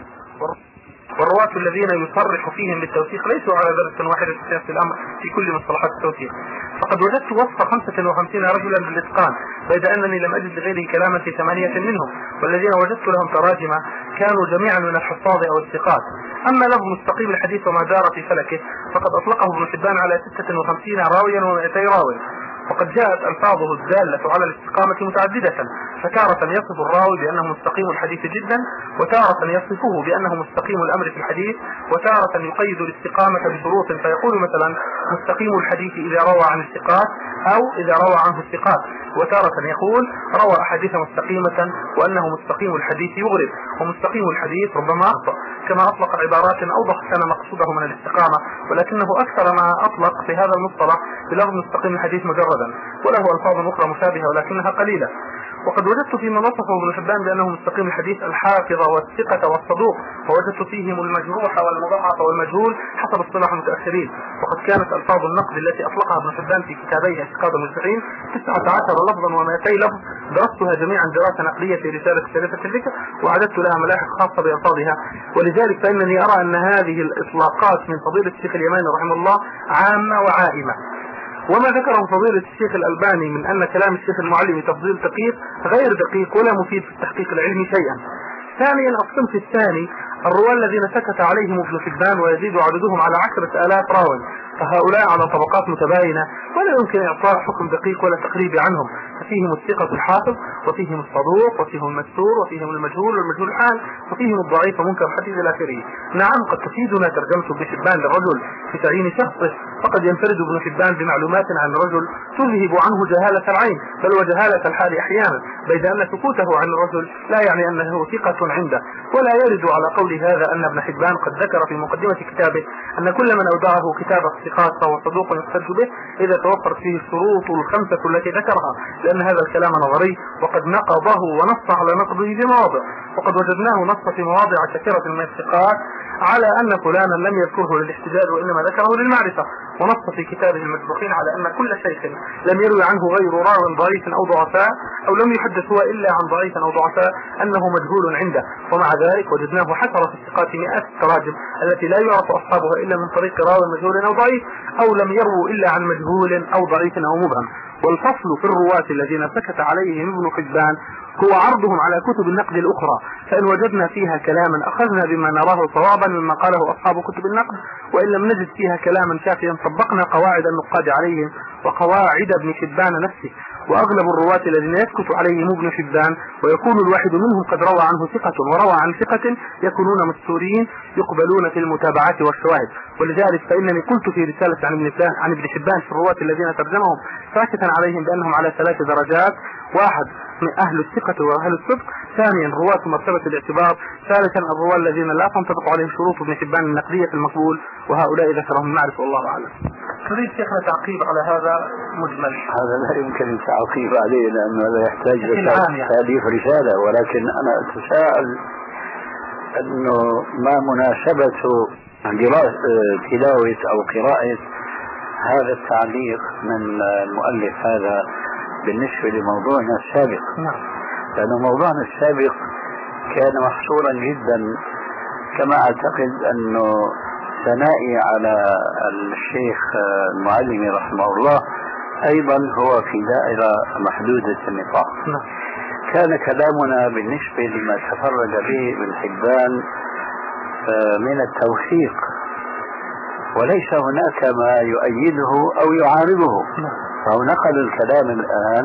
والرواة الذين يصرح فيهم بالتوثيق ليسوا على درجة واحدة في نفس الأمر في كل مصطلحات التوثيق. فقد وجدت وصف خمسة وخمسين رجلا بالإتقان، بيد أنني لم أجد لغيره كلاما في ثمانية منهم، والذين وجدت لهم تراجم كانوا جميعا من الحفاظ أو الثقات. أما لفظ مستقيم الحديث وما دار في فلكه فقد أطلقه ابن حبان على ستة وخمسين راويا ومئتي راوي، وقد جاءت ألفاظه الدالة على الاستقامة متعددة، فتارة يصف الراوي بأنه مستقيم الحديث جدا، وتارة يصفه بأنه مستقيم الأمر في الحديث، وتارة يقيد الاستقامة بشروط فيقول مثلا مستقيم الحديث إذا روى عن الثقات أو إذا روى عنه الثقات، وتارة يقول روى أحاديث مستقيمة وأنه مستقيم الحديث يغرب، ومستقيم الحديث ربما أخطأ، كما أطلق عبارات أوضح كان مقصوده من الاستقامة، ولكنه أكثر ما أطلق في هذا المصطلح بلفظ مستقيم الحديث مجردا، وله ألفاظ أخرى مشابهة ولكنها قليلة. وقد وجدت فيما وصفه ابن حبان بأنه مستقيم الحديث الحافظ والثقة والصدوق، ووجدت فيهم المجروح والمضاعف والمجهول حسب اصطلاح المتأخرين. وقد كانت ألفاظ النقد التي أطلقها ابن حبان في كتابيه اعتقاد المجتهدين تسعة عشر لفظا ومئتي لفظ، درستها جميعا دراسة نقدية في رسالة شريفة الذكر، وأعددت لها ملاحق خاصة بألفاظها. ولذلك فإنني أرى أن هذه الإطلاقات من فضيلة الشيخ اليماني رحمه الله عامة وعائمة. وما ذكره فضيلة الشيخ الألباني من أن كلام الشيخ المعلم تفضيل دقيق غير دقيق ولا مفيد في التحقيق العلمي شيئا. ثانيا الصنف الثاني الرواة الذين سكت عليهم ابن حبان ويزيد عددهم على عشرة آلاف راو، فهؤلاء على طبقات متباينة ولا يمكن إعطاء حكم دقيق ولا تقريبي عنهم، ففيهم الثقة الحافظ وفيهم الصدوق وفيهم المستور وفيهم المجهول والمجهول الحال وفيهم الضعيف ومنكر الحديث إلى آخره. نعم قد تفيدنا ترجمة ابن حبان للرجل في تعيين شخصه، فقد ينفرد ابن حبان بمعلومات عن الرجل تذهب عنه جهالة العين بل وجهالة الحال أحيانا، بيد أن سكوته عن الرجل لا يعني أنه ثقة عنده. ولا يرد على قول هذا أن ابن حبان قد ذكر في مقدمة كتابه أن كل من أودعه كتاب الثقات فهو صدوق يحتج به إذا توفرت فيه الشروط الخمسة التي ذكرها، لأن هذا الكلام نظري وقد نقضه ونص على نقضه في مواضع، وقد وجدناه نص في مواضع كثيرة من الثقات على أن فلانا لم يذكره للاحتجاج وإنما ذكره للمعرفة، ونص في كتابه المجروحين على أن كل شيخ لم يروي عنه غير راو ضعيف أو ضعفاء أو لم يحدث هو إلا عن ضعيف أو ضعفاء أنه مجهول عنده، ومع ذلك وجدناه حصر في الثقات مئات التراجم التي لا يعرف أصحابها إلا من طريق راو مجهول أو ضعيف أو لم يروا إلا عن مجهول أو ضعيف أو مبهم. والفصل في الرواة الذين سكت عليهم ابن حبان هو عرضهم على كتب النقد الأخرى، فإن وجدنا فيها كلاما أخذنا بما نراه صوابا مما قاله أصحاب كتب النقد، وإن لم نجد فيها كلاما شافيا طبقنا قواعد النقاد عليهم وقواعد ابن حبان نفسه. وأغلب الرواة الذين يسكت عليهم ابن حبان ويكون الواحد منهم قد روى عنه ثقة وروى عن ثقة يكونون مستورين يقبلون في المتابعات والشواهد. ولذلك فإنني قلت في رسالة عن ابن عن ابن حبان في الرواة الذين ترجمهم ساكتا عليهم بأنهم على ثلاث درجات: واحد من أهل الثقة وأهل الصدق، ثانيا رواة مرتبة الاعتبار، ثالثا الرواة الذين لا تنطبق عليهم شروط ابن حبان النقدية المقبول، وهؤلاء ذكرهم المعرفة والله أعلم. تريد شيخنا تعقيب على هذا مجمل؟ هذا لا يمكن تعقيب عليه لأنه لا يحتاج لتأليف رسالة، ولكن أنا أتساءل أنه ما مناسبة تلاوة أو قراءة هذا التعليق من المؤلف هذا بالنسبة لموضوعنا السابق؟ نعم. لأن موضوعنا السابق كان محصورا جدا، كما أعتقد أنه ثنائي على الشيخ المعلمي رحمه الله أيضا هو في دائرة محدودة النطاق. نعم. كان كلامنا بالنسبة لما تفرد به ابن حبان من التوثيق، وليس هناك ما يؤيده أو يعارضه. نعم. فهو نقل الكلام الآن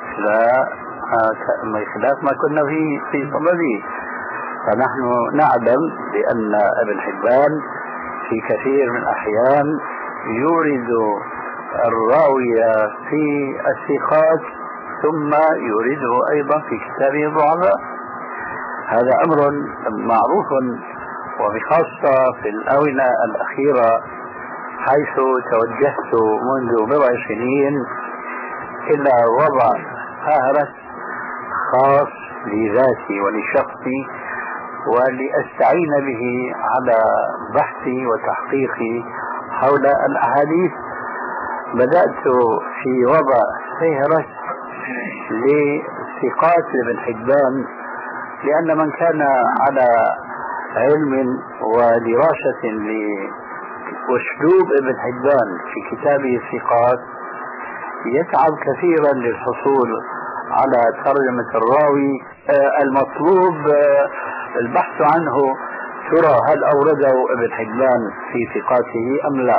خلاف ما كنا فيه في صدده. فنحن نعلم بأن ابن حبان في كثير من الأحيان يورد الراوي في الثقات ثم يورده أيضا في كتابه الضعفاء. هذا أمر معروف، وبخاصة في الآونة الأخيرة حيث توجهت منذ بضع سنين إلى وضع فهرس خاص لذاتي ولشخصي ولأستعين به على بحثي وتحقيقي حول الأحاديث. بدأت في وضع فهرس لثقات ابن حبان، لأن من كان على علم ودراسة لأسلوب ابن حبان في كتابه الثقات يتعب كثيرا للحصول على ترجمة الراوي المطلوب البحث عنه، ترى هل أورده ابن حبان في ثقاته أم لا.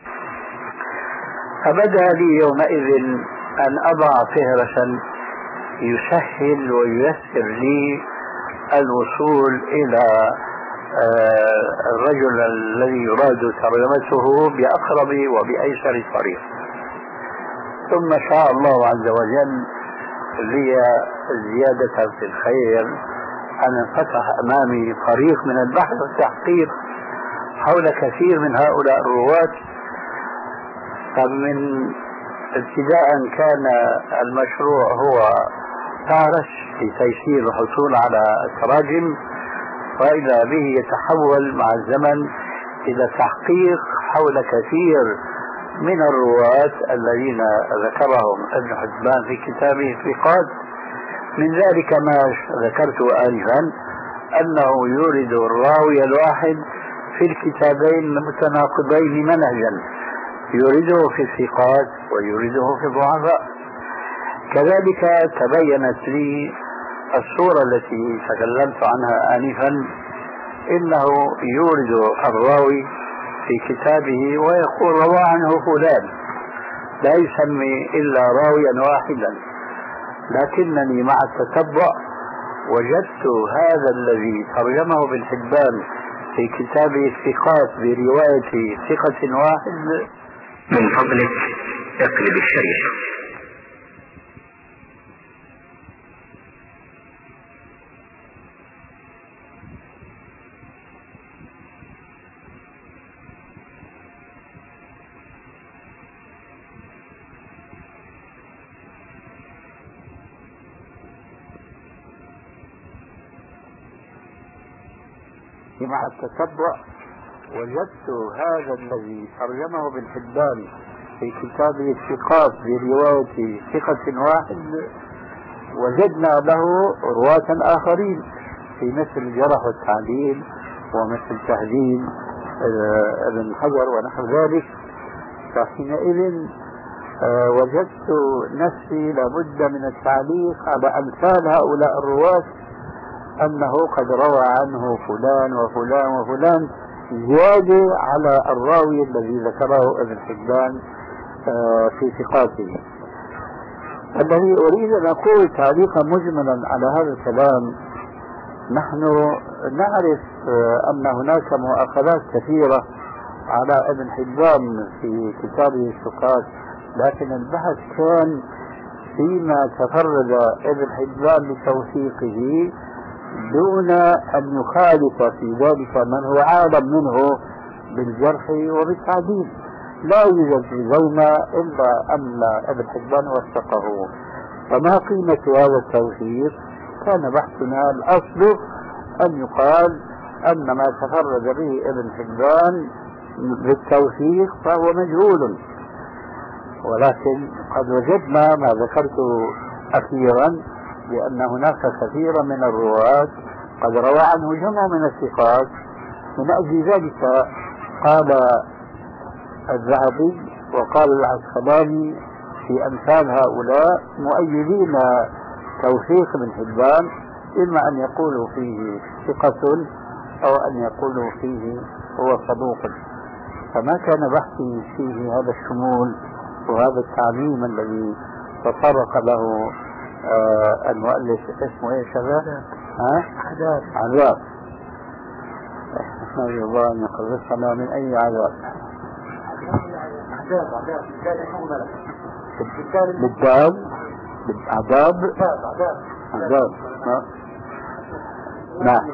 فبدأ لي يومئذ أن أضع فهرسا يسهل وييسر لي الوصول إلى الرجل الذي يراد ترجمته بأقرب وبأيسر طريق. ثم شاء الله عز وجل لي زيادة في الخير أن انفتح أمامي طريق من البحث والتحقيق حول كثير من هؤلاء الرواة. فمن ابتداء كان المشروع هو فهرس لتيسير الحصول على التراجم، وإذا به يتحول مع الزمن إلى تحقيق حول كثير من الرواة الذين ذكرهم ابن حبان في كتابه الثقات. من ذلك ما ذكرت آنفا أنه يورد الراوي الواحد في الكتابين المتناقضين منهجا، يورده في الثقات ويورده في الضعفاء. كذلك تبينت لي الصورة التي تكلمت عنها آنفا، إنه يورد الراوي في كتابه ويقول روى عنه فلان، لا يسمي إلا راويا واحدا، لكنني مع التتبع وجدت هذا الذي ترجمه ابن حبان في كتابه الثقات برواية ثقة واحد. من فضلك اقلب الشريط. مع التتبع وجدت هذا الذي ترجمه ابن حبان في كتابه الثقات برواية ثقة واحد، وجدنا له رواة آخرين في مثل الجرح والتعديل ومثل تهذيب ابن حجر ونحو ذلك. فحينئذ وجدت نفسي لابد من التعليق على أمثال هؤلاء الرواة أنه قد روى عنه فلان وفلان وفلان زيادة على الراوي الذي ذكره ابن حبان في ثقاته. الذي أريد أن أقول تعليقا مجملا على هذا الكلام، نحن نعرف أن هناك مؤاخذات كثيرة على ابن حبان في كتابه الثقات، لكن البحث كان فيما تفرد ابن حبان بتوثيقه دون أن يخالف في ذلك من هو عالم منه بالجرح وبالتعديل. لا يوجد في زونا إلا أن ابن حبان وثقه. فما قيمة هذا التوثيق؟ كان بحثنا الأصل أن يقال أن ما تفرد به ابن حبان بالتوثيق فهو مجهول، ولكن قد وجدنا ما ذكرته أخيرا لأن هناك كثير من الرواة قد روى عنه جمع من الثقات. من أجل ذلك قال الذهبي وقال العسقلاني في أمثال هؤلاء مؤيدين توثيق ابن حبان، إما أن يقولوا فيه ثقة أو أن يقولوا فيه هو صدوق. فما كان بحثي فيه هذا الشمول وهذا التعليم الذي تطرق له آه المؤلف اسمه ايه شباب؟ ها؟ عذاب. عذاب. نسأل الله أن يخلصنا من أي عذاب. عذاب عذاب بالدال بالعذاب عذاب. نعم.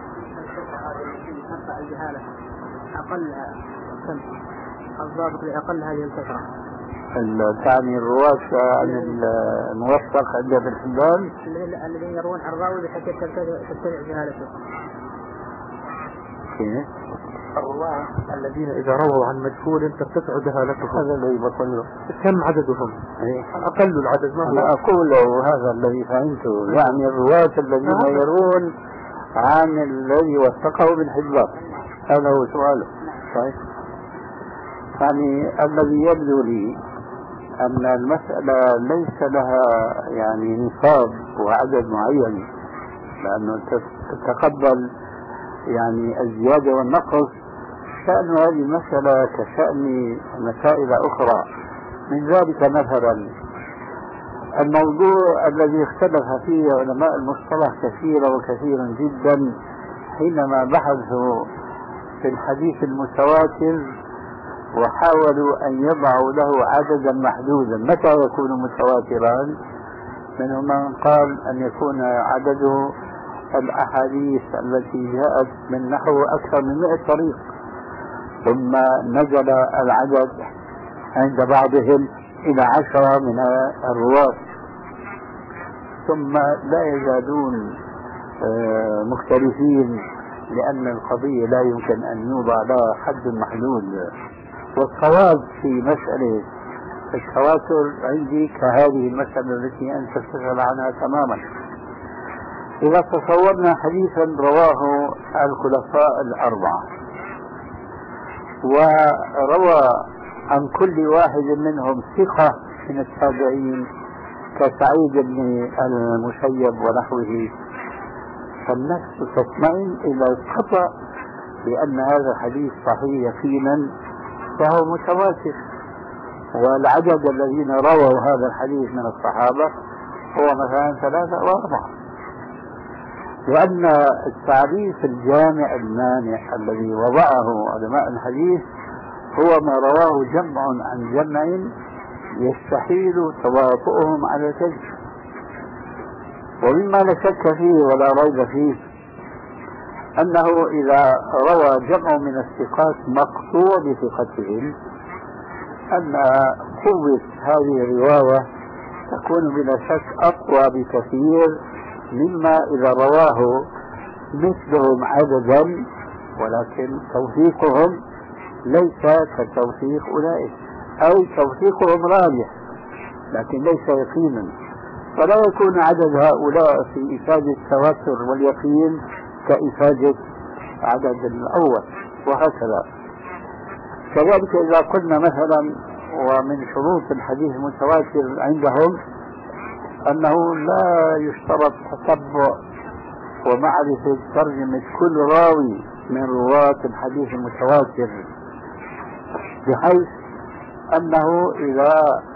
أقلها الضابط لأقل هذه الفترة. تعني الرواة عن الموثق عند ابن حبان الذين يروون عن الراوي بحيث تتبع جهالته. كيف؟ الرواة الذين إذا رووا عن مجهول ترتفع جهالتهم. هذا الذي بقوله. كم عددهم؟ إيه؟ أقل العدد ما هو؟ أنا أقول هذا الذي فهمته، يعني الرواة الذين يروون عن الذي وثقه ابن حبان. هذا هو سؤاله. طيب. يعني الذي يبدو لي أن المسألة ليس لها يعني نصاب وعدد معين، لأنه تتقبل يعني الزيادة والنقص. شأن هذه المسألة كشأن مسائل أخرى. من ذلك مثلا الموضوع الذي اختلف فيه علماء المصطلح كثيرا وكثيرا جدا حينما بحثوا في الحديث المتواتر وحاولوا أن يضعوا له عددا محدودا. متى يكون متواترا؟ منهم من قال أن يكون عدده الأحاديث التي جاءت من نحو أكثر من مئة طريق، ثم نزل العدد عند بعضهم إلى عشرة من الرواة، ثم لا يزالون مختلفين لأن القضية لا يمكن أن يوضع لها حد محدود. والصواب في مسألة التواتر عندي كهذه المسألة التي أنت تسأل عنها تماما. إذا تصورنا حديثا رواه الخلفاء الأربعة وروى عن كل واحد منهم ثقة من التابعين كسعيد بن المسيب ونحوه، فالنفس تطمئن إلى القطع بأن هذا الحديث صحيح يقينا فهو متواتر. والعدد الذين رووا هذا الحديث من الصحابة هو مثلا ثلاثة أو أربعة، لأن التعريف الجامع المانع الذي وضعه علماء الحديث هو ما رواه جمع عن جمع يستحيل تواطؤهم على الكذب. ومما لا شك فيه ولا ريب فيه أنه إذا روى جمع من الثقات مقطوع بثقتهم أن قوة هذه الرواية تكون بلا شك أقوى بكثير مما إذا رواه مثلهم عددا ولكن توثيقهم ليس كتوثيق أولئك، أو توثيقهم راجح لكن ليس يقينا، فلا يكون عدد هؤلاء في إفادة التواتر واليقين كإفادة عدد الأول، وهكذا. كذلك إذا قلنا مثلا ومن شروط الحديث المتواتر عندهم أنه لا يشترط تتبع ومعرفة ترجمة كل راوي من رواة الحديث المتواتر، بحيث أنه إذا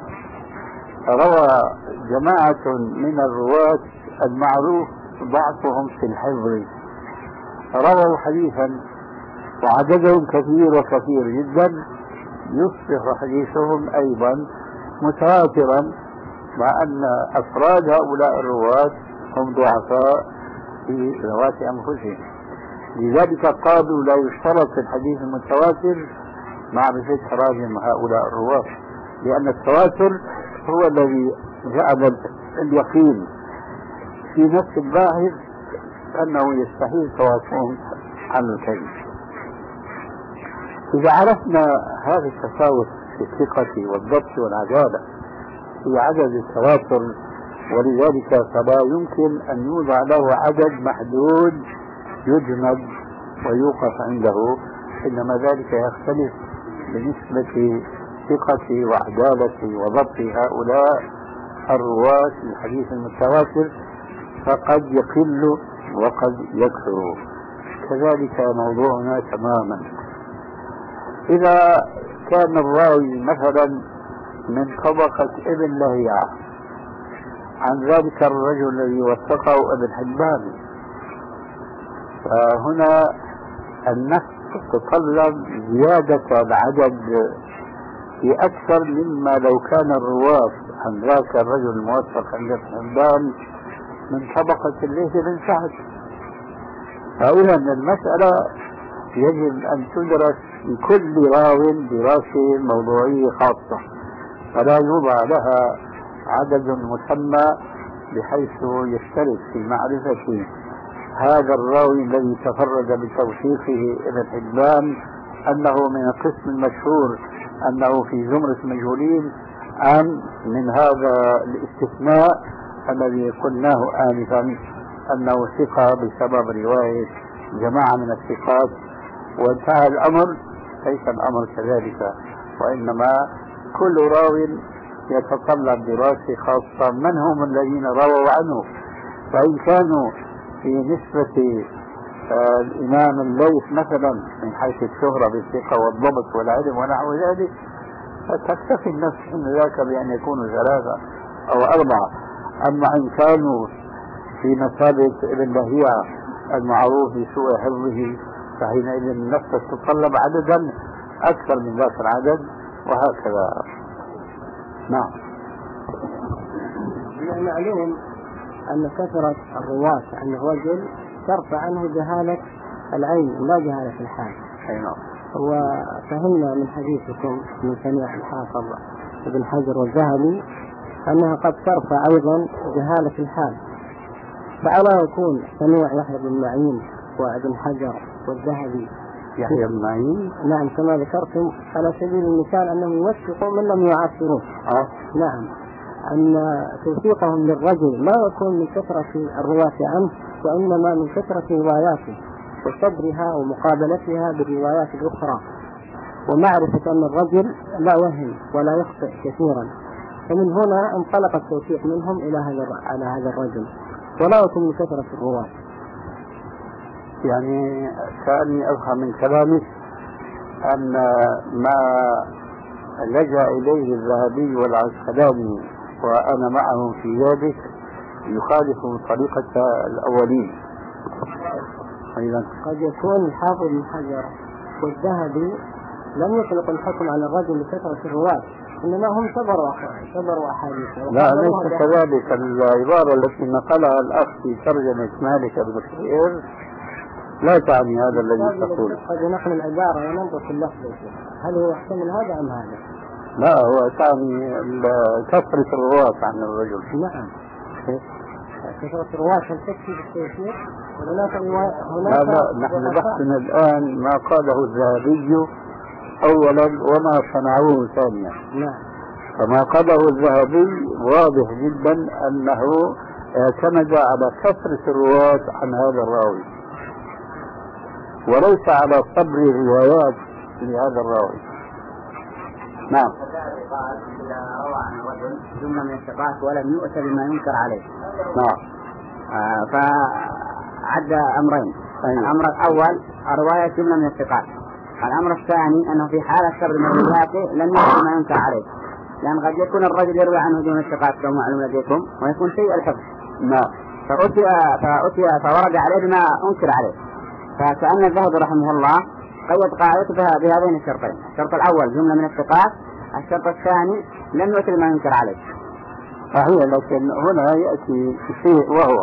روى جماعة من الرواة المعروف ضعفهم في الحفظ رووا حديثا وعددهم كثير وكثير جدا يصبح حديثهم أيضا متواترا، مع أن أفراد هؤلاء الرواة هم ضعفاء في رواة أنفسهم. لذلك قالوا لا يشترط في الحديث المتواتر معرفة تراجم هؤلاء الرواة، لأن التواتر هو الذي جعل اليقين في نفس الباحث أنه يستحيل توافقهم عن الكذب. إذا عرفنا هذا التفاوت في الثقة والضبط والعدالة في عدد التواتر، ولذلك فلا يمكن أن يوضع له عدد محدود يجمد ويوقف عنده، إنما ذلك يختلف بنسبة ثقة وعدالة وضبط هؤلاء الرواة في الحديث المتواتر، فقد يقل وقد يكثر. كذلك موضوعنا تماما. إذا كان الراوي مثلا من طبقة ابن لهيعة عن ذلك الرجل الذي وثقه ابن حبان، فهنا النفس تتطلب زيادة العدد في أكثر مما لو كان الرواة عن ذاك الرجل الموثق عند ابن حبان من طبقة الليث بن سعد. فإذا المسألة يجب أن تدرس لكل راو دراسة موضوعية خاصة، فلا يوضع لها عدد مسمى بحيث يشترك في معرفة هذا الراوي الذي تفرد بتوثيقه ابن حبان أنه من القسم المشهور أنه في زمرة مجهولين، أم من هذا الاستثناء الذي قلناه آنفا أنه ثقة بسبب رواية جماعة من الثقات وانتهى الأمر. ليس الأمر كذلك، وإنما كل راو يتطلب دراسة خاصة من هم الذين رووا عنه. فإن كانوا في نسبة آه الإمام الليث مثلا من حيث الشهرة بالثقة والضبط والعلم ونحو ذلك، فتكتفي النفس من ذاك بأن يكونوا ثلاثة أو أربعة. أما إن كانوا في مثابة ابن لهيعة المعروف بسوء حفظه، فحينئذ النفس تتطلب عددا أكثر من ذاك العدد، وهكذا. نعم. من المعلوم أن كثرة الرواة عن الرجل ترفع عنه جهالة العين لا جهالة الحال. أي نعم. وفهمنا من حديثكم من سميع الحافظ ابن حجر والذهبي أنها قد ترفع أيضا جهالة الحال، فألا يكون سميع يحيى بن معين وابن حجر والذهبي يحيى بن معين نعم كما ذكرتم على سبيل المثال أنهم يوثقوا من لم يعاصروه. أه؟ نعم، أن توثيقهم للرجل لا يكون من كثرة الرواة عنه، وإنما من كثرة رواياته وصبرها ومقابلتها بالروايات الأخرى، ومعرفة أن الرجل لا يوهم ولا يخطئ كثيرا. فمن هنا انطلق التوثيق منهم إلى هذا على هذا الرجل، ولا يكون من كثرة الرواة. يعني كأني أفهم من كلامك أن ما لجأ إليه الذهبي والعسقلاني وأنا معهم في ذلك يخالف طريقة الأولين. أيضا قد يكون الحافظ بن حجر والذهبي لم يطلق الحكم على الرجل لكثرة الرواة، إنما هم صبروا صبروا أحاديث. لا ليس كذلك. العبارة التي نقلها الأخ في ترجمة مالك بن خير لا تعني هذا الذي تقول. قد نقل العبارة وننظر في اللفظ، هل هو يحتمل هذا أم هذا؟ لا، هو تعني كثرة الرواة عن الرجل. نعم، كثرة الرواة هل تكفي بالتيسير؟ هناك لا لا، نحن بحثنا الآن ما قاله الذهبي أولا وما صنعوه ثانيا. نعم. فما قاله الذهبي واضح جدا أنه اعتمد على كثرة الرواة عن هذا الراوي وليس على صبر الروايات لهذا الراوي. نعم. قال إذا روى عن الرجل جملة من الثقات ولم يؤت بما ينكر عليه. نعم. آه فعد أمرين. أيوة. الأمر الأول رواية جملة من الثقات. الأمر الثاني أنه في حالة سبب مروياته لم يؤت بما ينكر عليه، لأن قد يكون الرجل يروي عنه دون الثقات كما معلوم لديكم ويكون سيء الحفظ. نعم. فأتي فأتي فورد عليه بما أنكر عليه. فكأن الذهبي رحمه الله قيد قاعدته بهذين الشرطين، الشرط الأول جملة من الثقات، الشرط الثاني لم يؤت بما ينكر عليه. صحيح، لكن هنا يأتي شيء وهو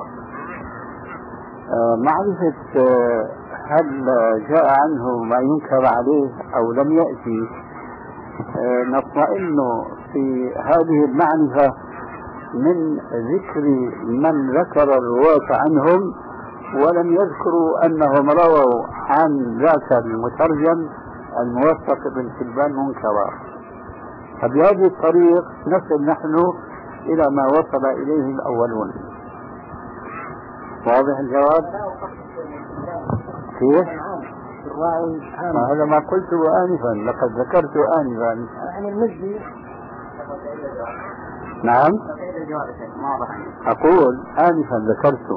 معرفة هل جاء عنه ما ينكر عليه أو لم يأتي. نطمئن في هذه المعرفة من ذكر من ذكر الرواة عنهم ولم يذكروا أنهم رووا عن ذاك المترجم الموثق بن حبان منكرا. فبهذه الطريق نصل نحن إلى ما وصل إليه الأولون. واضح الجواب؟ كيف؟ هذا ما قلته آنفا، لقد ذكرت آنفا. يعني المجدي. نعم. أقول آنفا ذكرته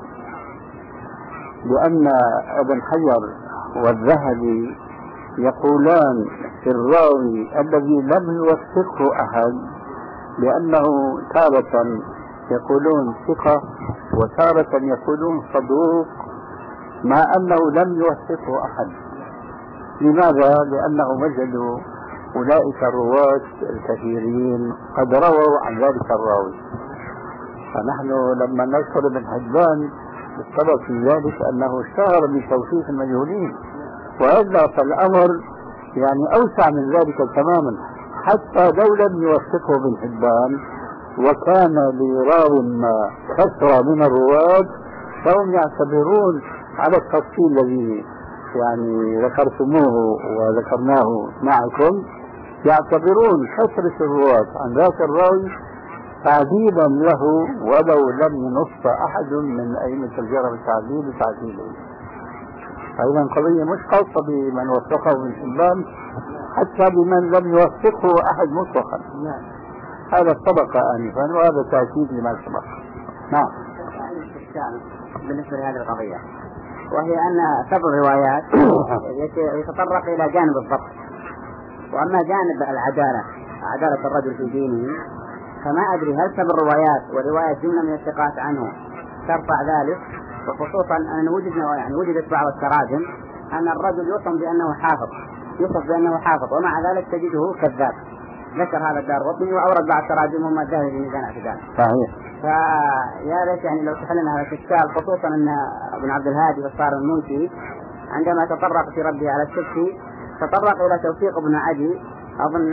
لأن ابن حجر والذهبي يقولان في الراوي الذي لم يوثقه أحد لأنه تارة يقولون ثقة وتارة يقولون صدوق مع أنه لم يوثقه أحد. لماذا؟ لأنه وجدوا أولئك الرواة الكثيرين قد رووا عن ذلك الراوي. فنحن لما نذكر ابن حبان السبب في ذلك أنه اشتهر بتوثيق المجهولين، وإلا فالأمر يعني أوسع من ذلك تماما. حتى لو لم يوثقه ابن حبان وكان لراو ما كثرة من الرواة فهم يعتبرون على التفصيل الذي يعني ذكرتموه وذكرناه معكم، يعتبرون كثرة الرواة عن ذاك الراوي تعديلا له ولو لم ينص أحد من أئمة الجرح والتعديل بتعديله. أيضا قضية مش خاصة بمن وثقه ابن حبان، حتى بمن لم يوثقه أحد مطلقا. هذا سبق آنفا وهذا تأكيد لما سبق. نعم. بالنسبة لهذه القضية وهي أن سبب الروايات يتطرق إلى جانب الضبط، وأما جانب العدالة عدالة الرجل في دينه فما أدري هل سبب الروايات ورواية جملة من الثقات عنه ترفع ذلك، وخصوصا أن وجدنا يعني وجدت بعض التراجم أن الرجل يوصف بأنه حافظ يوصف بأنه حافظ ومع ذلك تجده كذاب. ذكر هذا الدارقطني وأورد بعض تراجمهم الذهبي في ميزان الاعتدال. صحيح. فيا ريت يعني لو تحلنا هذا الإشكال، خصوصا أن ابن عبد الهادي بصار المنشي عندما تطرق في رده على السبكي تطرق إلى توثيق ابن عدي أظن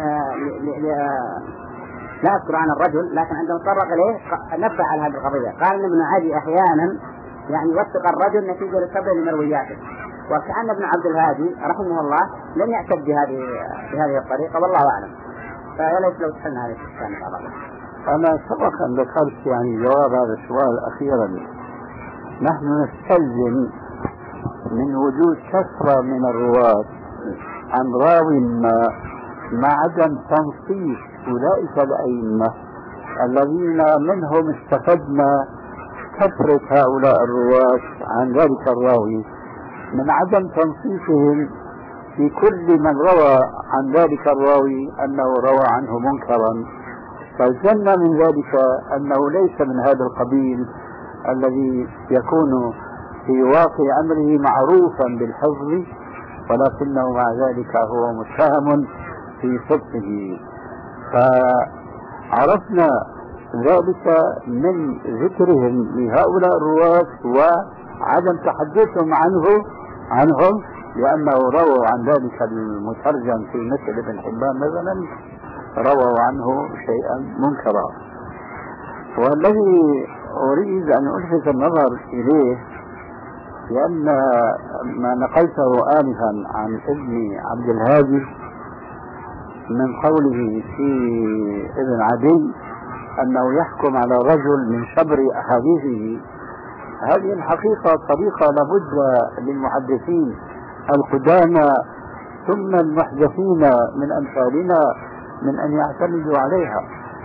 لا أذكر عن الرجل، لكن عندما تطرق إليه نبه على هذه القضية. قال أن ابن عدي أحيانا يعني يوثق الرجل نتيجة لصبر لمروياته، وكأن ابن عبد الهادي رحمه الله لم يعتد بهذه بهذه الطريقة والله أعلم. فيا ليت لو تحلنا هذه الإشكال إن شاء الله. أنا سبق أن ذكرت يعني جواب هذا السؤال أخيرا. نحن نستلزم من وجود كثرة من الرواة عن راو ما مع عدم تنصيص أولئك الأئمة الذين منهم استفدنا كثرة هؤلاء الرواة عن ذلك الراوي، من عدم تنصيفهم في كل من روى عن ذلك الراوي أنه روى عنه منكرا، فالجنة من ذلك أنه ليس من هذا القبيل الذي يكون في واقع أمره معروفا بالحفظ، ولكنه مع ذلك هو متهم في صدقه. فعرفنا ذلك من ذكرهم لهؤلاء الرواة وعدم تحدثهم عنه عنهم لأنه رووا عن ذلك المترجم في مثل ابن حبان مثلا رووا عنه شيئا منكرا. والذي أريد أن ألفت النظر إليه لأن ما نقلته آنفا عن ابن عبد الهادي من قوله في ابن عدي أنه يحكم على رجل من شبر أحاديثه، هذه الحقيقة طريقة لابد للمحدثين القدامى ثم المحدثين من أمثالنا من أن يعتمدوا عليها،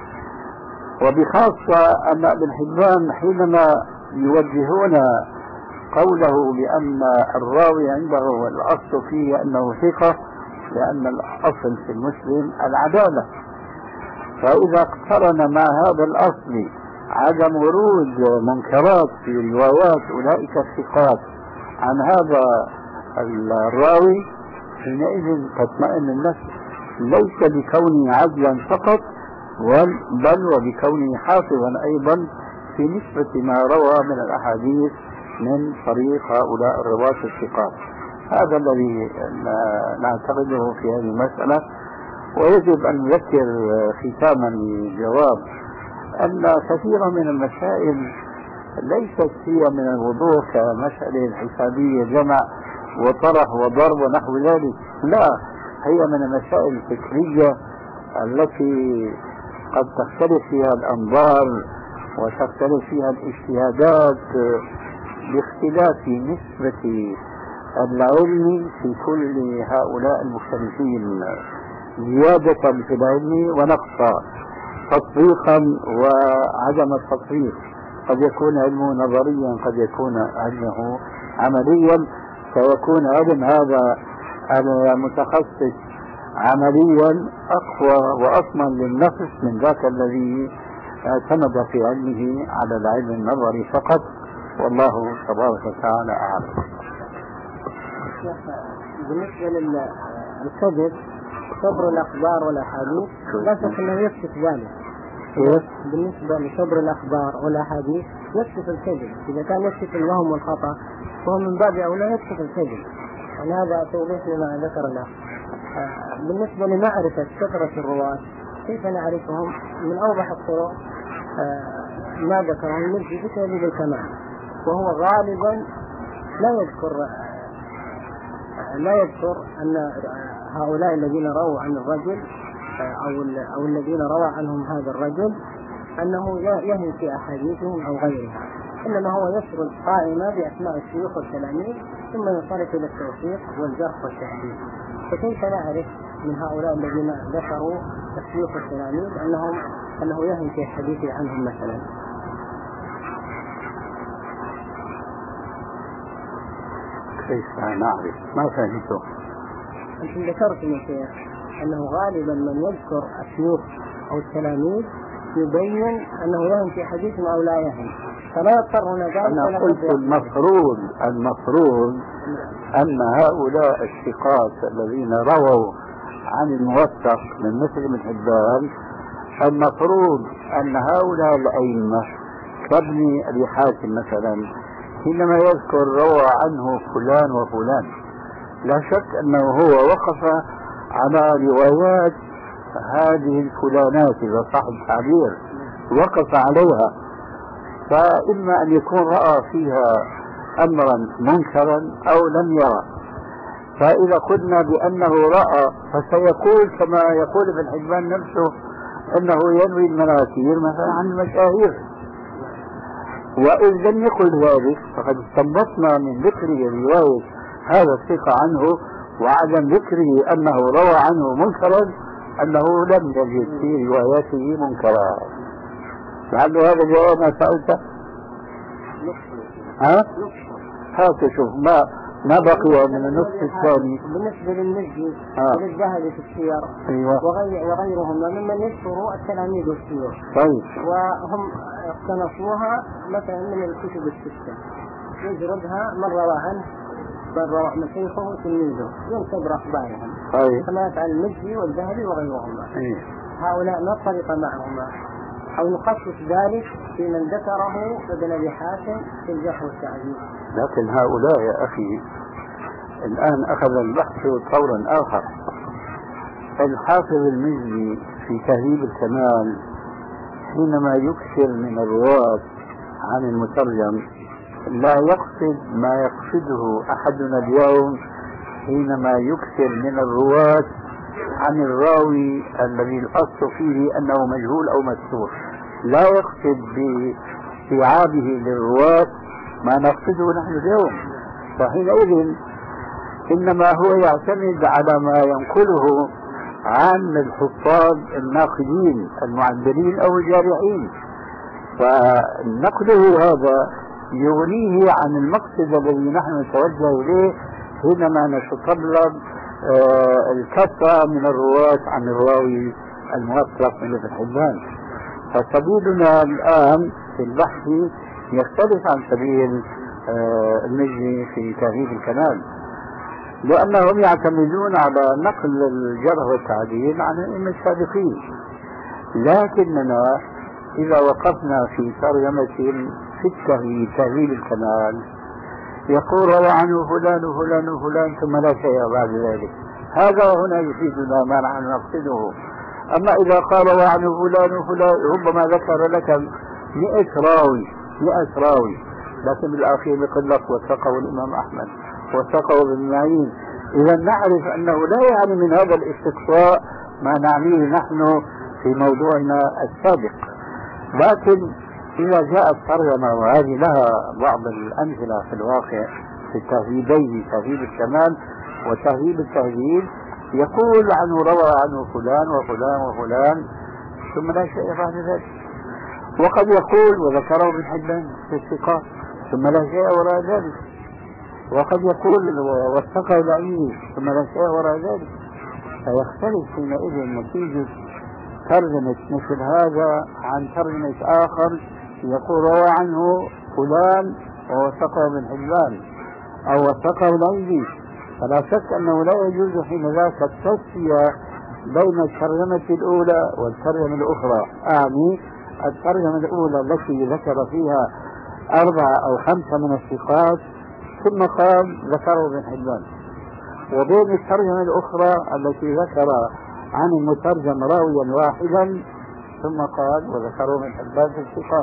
وبخاصة أن ابن حبان حينما يوجهون قوله بأن الراوي عنده الأصل فيه أنه ثقة لأن الأصل في المسلم العدالة، فإذا اقترن مع هذا الأصل عدم ورود منكرات في روايات أولئك الثقات عن هذا الراوي حينئذ تطمئن النفس، ليس بكونه عدلا فقط بل وبكونه حافظا أيضا في نسبة ما روى من الأحاديث من طريق هؤلاء الرواة الثقات. هذا الذي نعتقده في هذه المسألة. ويجب أن نذكر ختاما للجواب أن كثيرا من المسائل ليست هي من الوضوح كمسألة الحسابية جمع وطرح وضرب ونحو ذلك، لا، هي من المسائل الفكرية التي قد تختلف فيها الأنظار وتختلف فيها الاجتهادات باختلاف نسبة العلم في كل هؤلاء المختلفين، زيادة في العلم ونقصا، تطبيقا وعدم التطبيق، قد يكون علمه نظريا قد يكون علمه عمليا، فيكون علم هذا المتخصص عمليا أقوى وأضمن للنفس من ذاك الذي اعتمد في علمه على العلم النظري فقط، والله تبارك وتعالى أعلم. بالنسبة للكذب صبر الأخبار والأحاديث لا شك أنه يكشف ذلك. بالنسبة لصبر الأخبار والأحاديث يكشف الكذب، إذا كان يكشف الوهم والخطأ فهو من باب أولى يكشف الكذب، يعني هذا توضيح لما ذكر له. بالنسبة لمعرفة كثرة الرواة كيف نعرفهم؟ من أوضح الطرق ما ذكره المجد في تهذيب الكمال، وهو غالبا لا يذكر لا يذكر أن هؤلاء الذين رووا عن الرجل أو أو الذين روى عنهم هذا الرجل أنه يهم في أحاديثهم أو غيرها، إنما هو يسرد قائمة بأسماء الشيوخ والتلاميذ ثم ينصرف إلى التوثيق والجرح والتحديث. فكيف نعرف من هؤلاء الذين ذكروا الشيوخ والتلاميذ أنهم أنه يهم في الحديث عنهم مثلا؟ كيف نعرف؟ ما فهمته. أنتم ذكرتم يا شيخ أنه غالبا من يذكر الشيوخ أو التلاميذ يبين أنه يهم في حديث أو لا يهم، فلا يضطر هنا ذلك. أنا قلت المفروض المفروض أن هؤلاء الثقات الذين رووا عن الموثق من مثل ابن حبان، المفروض أن هؤلاء الأئمة كابن أبي حاتم مثلا حينما يذكر روى عنه فلان وفلان لا شك أنه هو وقف على روايات هذه الفلانات إذا صح التعبير، وقف عليها، فإما أن يكون رأى فيها أمرا منكرا أو لم يرى. فإذا قلنا بأنه رأى فسيقول كما يقول ابن حبان نفسه أنه ينوي المناكير مثلا عن المشاهير، وإن لم يقل ذلك فقد استنبطنا من ذكره رواية هذا الثقة عنه وعدم ذكره أنه روى عنه منكرا أنه لم يجد في رواياته منكرا. لعل هذا الجواب ما سألته. ها؟ هات شوف ما ما بقي من النصف الثاني. بالنسبة للمزي آه. وللذهبي في السير أيوة. وغير وغيرهم ممن يذكروا التلاميذ والسير. طيب. وهم اقتنصوها مثلا من الكتب الستة، يجردها من روى عنه من روى من شيخه وتلميذه ينتبر أخبارهم. طيب. كما يفعل المزي والذهبي وغيرهما. أيه. هؤلاء ما الطريقة معهما أو نخصص ذلك في من ذكره ابن أبي حاتم في الجرح والتعديل. لكن هؤلاء يا أخي الآن أخذ البحث طورا آخر. الحافظ المزي في تهذيب الكمال حينما يكثر من الرواة عن المترجم لا يقصد ما يقصده أحدنا اليوم حينما يكثر من الرواة عن الراوي الذي الأصل فيه أنه مجهول أو مستور. لا يقصد باستيعابه للرواة ما نقصده نحن اليوم. فحينئذ إنما هو يعتمد على ما ينقله عن الحفاظ الناقدين المعدلين أو الجارحين، فنقله هذا يغنيه عن المقصد الذي نحن نتوجه إليه حينما نتطلب آه الكثرة من الرواة عن الراوي الموثق من ابن حبان. فسبيلنا الآن في البحث يختلف عن سبيل آه المجني في تهذيب الكمال، لأنهم يعتمدون على نقل الجرح والتعديل عن الأئمة السابقين. لكننا إذا وقفنا في ترجمة في تهذيب الكمال يقول روى عنه فلان وفلان وفلان ثم لا شيء بعد ذلك، هذا هنا يفيدنا ما نحن نقصده. أما إذا قال روى عنه فلان وفلان ربما ذكر لك مئة راوي مئة راوي لكن بالأخير يقول لك وثقه الإمام أحمد وثقه ابن معين. إذا نعرف أنه لا يعني من هذا الاستقصاء ما نعنيه نحن في موضوعنا السابق. لكن إذا جاءت ترجمة وهذه لها بعض الأمثلة في الواقع في التهذيبين تهذيب الكمال وتهذيب التهذيب يقول عنه روى عنه فلان وفلان وفلان ثم لا شيء بعد ذلك، وقد يقول وذكره ابن حبان في الثقات ثم لا شيء وراء ذلك، وقد يقول وثقه ضعيف ثم لا شيء وراء ذلك. فيختلف حينئذ نتيجة ترجمة مثل هذا عن ترجمة آخر يقول روى عنه فلان ووثقه ابن حبان أو وثقه العيني. فلا شك أنه لا يجوز حين ذاك التسوية بين الترجمة الأولى والترجمة الأخرى. أعني الترجمة الأولى التي ذكر فيها أربعة أو خمسة من الثقات ثم قال ذكره ابن حبان، وبين الترجمة الأخرى التي ذكر عن المترجم راويا واحدا ثم قال وذكره ابن حبان في الثقات.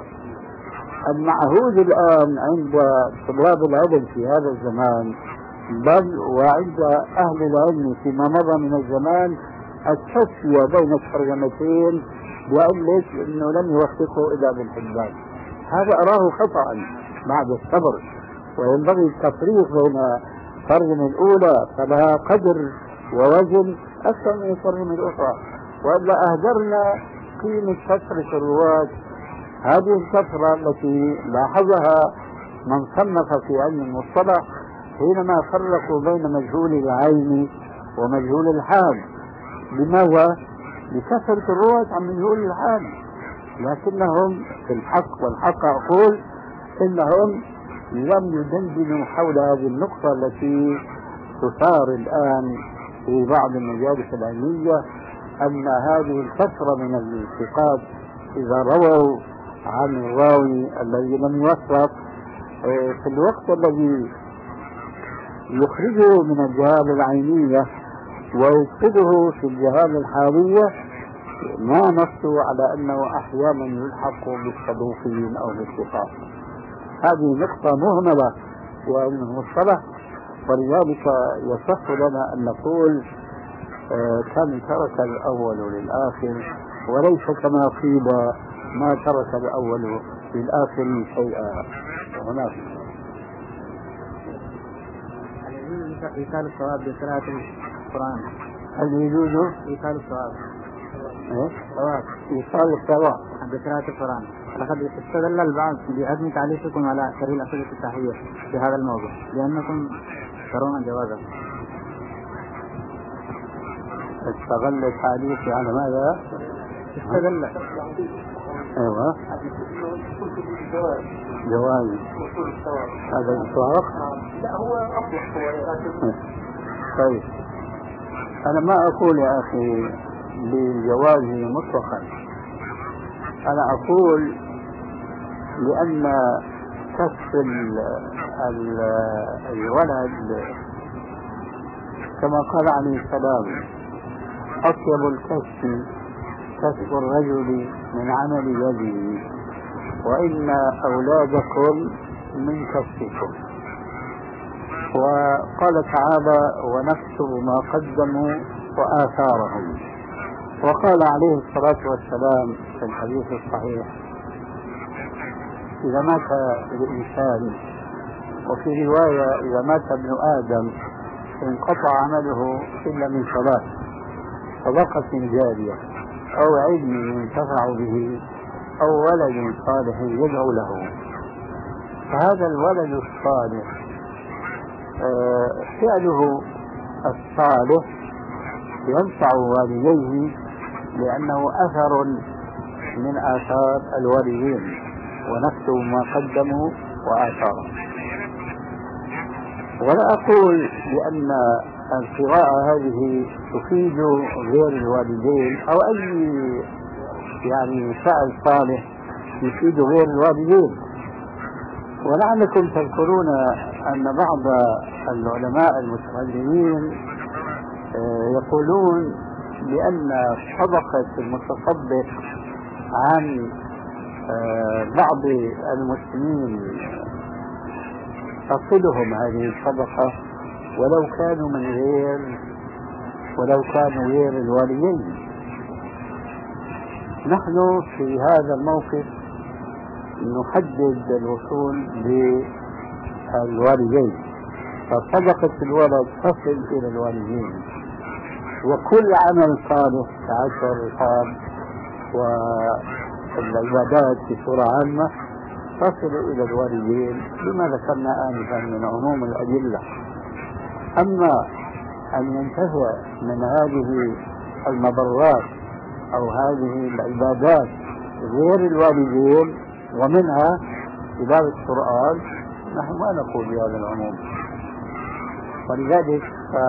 المعهود الآن عند طلاب العلم في هذا الزمان بل وعند أهل العلم فيما مضى من الزمان التسوية بين الترجمتين بألف أنه لم يوثقه إلا ابن حبان. هذا أراه خطأ بعد الصبر، وينبغي التفريق بين الترجمة الأولى فلها قدر ووزن أكثر من الترجمة الأخرى، وإلا أهدرنا قيمة كثرة الرواة. هذه الكثرة التي لاحظها من صنف في علم المصطلح حينما فرقوا بين مجهول العين ومجهول الحال. لماذا؟ لكثرة الرواة عن مجهول الحال، لكنهم في الحق والحق أقول إنهم لم يدندنوا حول هذه النقطة التي تثار الآن في بعض المجالس العلمية، أن هذه الكثرة من الثقات إذا رووا عن الراوي الذي لم يوثق في الوقت الذي يخرجه من الجهال العينية ويفقده في الجهال الحالية ما نصوا على أنه أحيانا يلحق بالصدوقين أو بالثقات. هذه نقطة مهملة في علم المصطلح، ولذلك يصح لنا أن نقول آه كم ترك الأول للآخر، وليس كما قيل ما ترك الأول للآخر شيئا. هناك إيصال الصواب بقراءة القرآن. هل يجوز إيصال الصواب؟ إيه؟ صواب. إيصال الصواب بقراءة القرآن. لقد استدل البعض بعدم تعليقكم على شرح الأصول الصحية في هذا الموضوع، لأنكم ترون جوازا. استغل تعليقي على ماذا؟ استغل ايوه جواز هذا السؤال. لا هو أفضل. طيب أنا ما أقول يا أخي بجوازه مطلقا، أنا أقول لأن كسب الولد كما قال عليه السلام أطيب الكسب كسب الرجل من عمل يده وإن أولادكم من كسبكم. وقال تعالى ونكتب ما قدموا وآثارهم. وقال عليه الصلاة والسلام في الحديث الصحيح إذا مات الإنسان، وفي رواية إذا مات ابن آدم انقطع عمله إلا من ثلاث: صدقة جارية أو علم ينتفع به أو ولد صالح يدعو له. فهذا الولد الصالح فعله الصالح ينفع والديه لأنه أثر من آثار الوالدين، ونكتب ما قدموا وآثارهم. ولا أقول بأن القراءة هذه تفيد غير الوالدين أو أي يعني فعل صالح يفيد غير الوالدين. ولعلكم تذكرون أن بعض العلماء المتقدمين يقولون بأن صدقة المتصدق عن بعض المسلمين تصلهم هذه الصدقة ولو كانوا من غير ولو كانوا غير الوالدين. نحن في هذا الموقف نحدد الوصول بالوالدين، فصدقة الولد تصل إلى الوالدين، وكل عمل صالح كعشر الرقاب والعبادات بصورة عامة تصل إلى الوالدين بما ذكرنا آنفا من عموم الأدلة. أما أن ينتفع من هذه المبرات أو هذه العبادات غير الوالدين ومنها تلاوة القرآن، نحن ما نقول بهذا العموم. ولذلك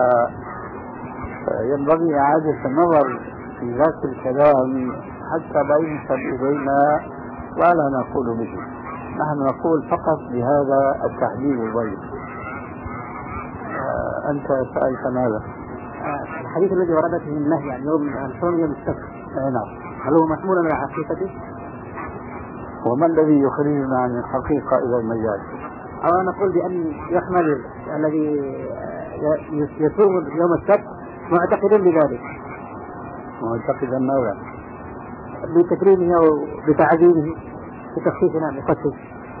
ينبغي إعادة النظر في ذات الكلام حتى لا ينسب إلينا ولا نقول به. نحن نقول فقط بهذا التحديد الضيق. أنت سألت ماذا؟ الحديث الذي ورد فيه النهي عن يوم الصوم يوم السبت، نعم، هل هو محمول على حقيقته؟ وما الذي يخرجنا عن الحقيقة إلى المجاز؟ أو نقول بأن يحمل الذي يصوم يوم السبت معتقدا بذلك. معتقدا ماذا؟ بتكريمه أو بتعظيمه بتخفيفنا بقصه.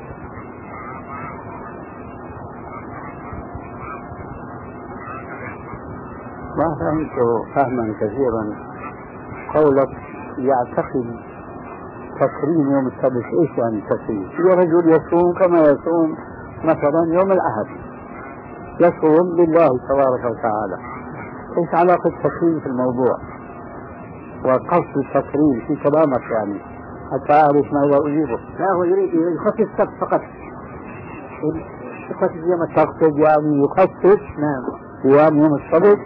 ما فهمت فهما كثيرا قولك يعتقد تكريم يوم السبت. ايش يعني تكريم؟ هو رجل يصوم كما يصوم مثلا يوم الأحد، يصوم لله تبارك وتعالى، ايش علاقة التكريم في الموضوع وقصد التكريم في كلامك يعني حتى أعرف ماذا أجيبه؟ لا، هو يريد يخصص السبت فقط، يخصص يوم السبت. تقصد يعني يخصص نعم صيام يوم السبت.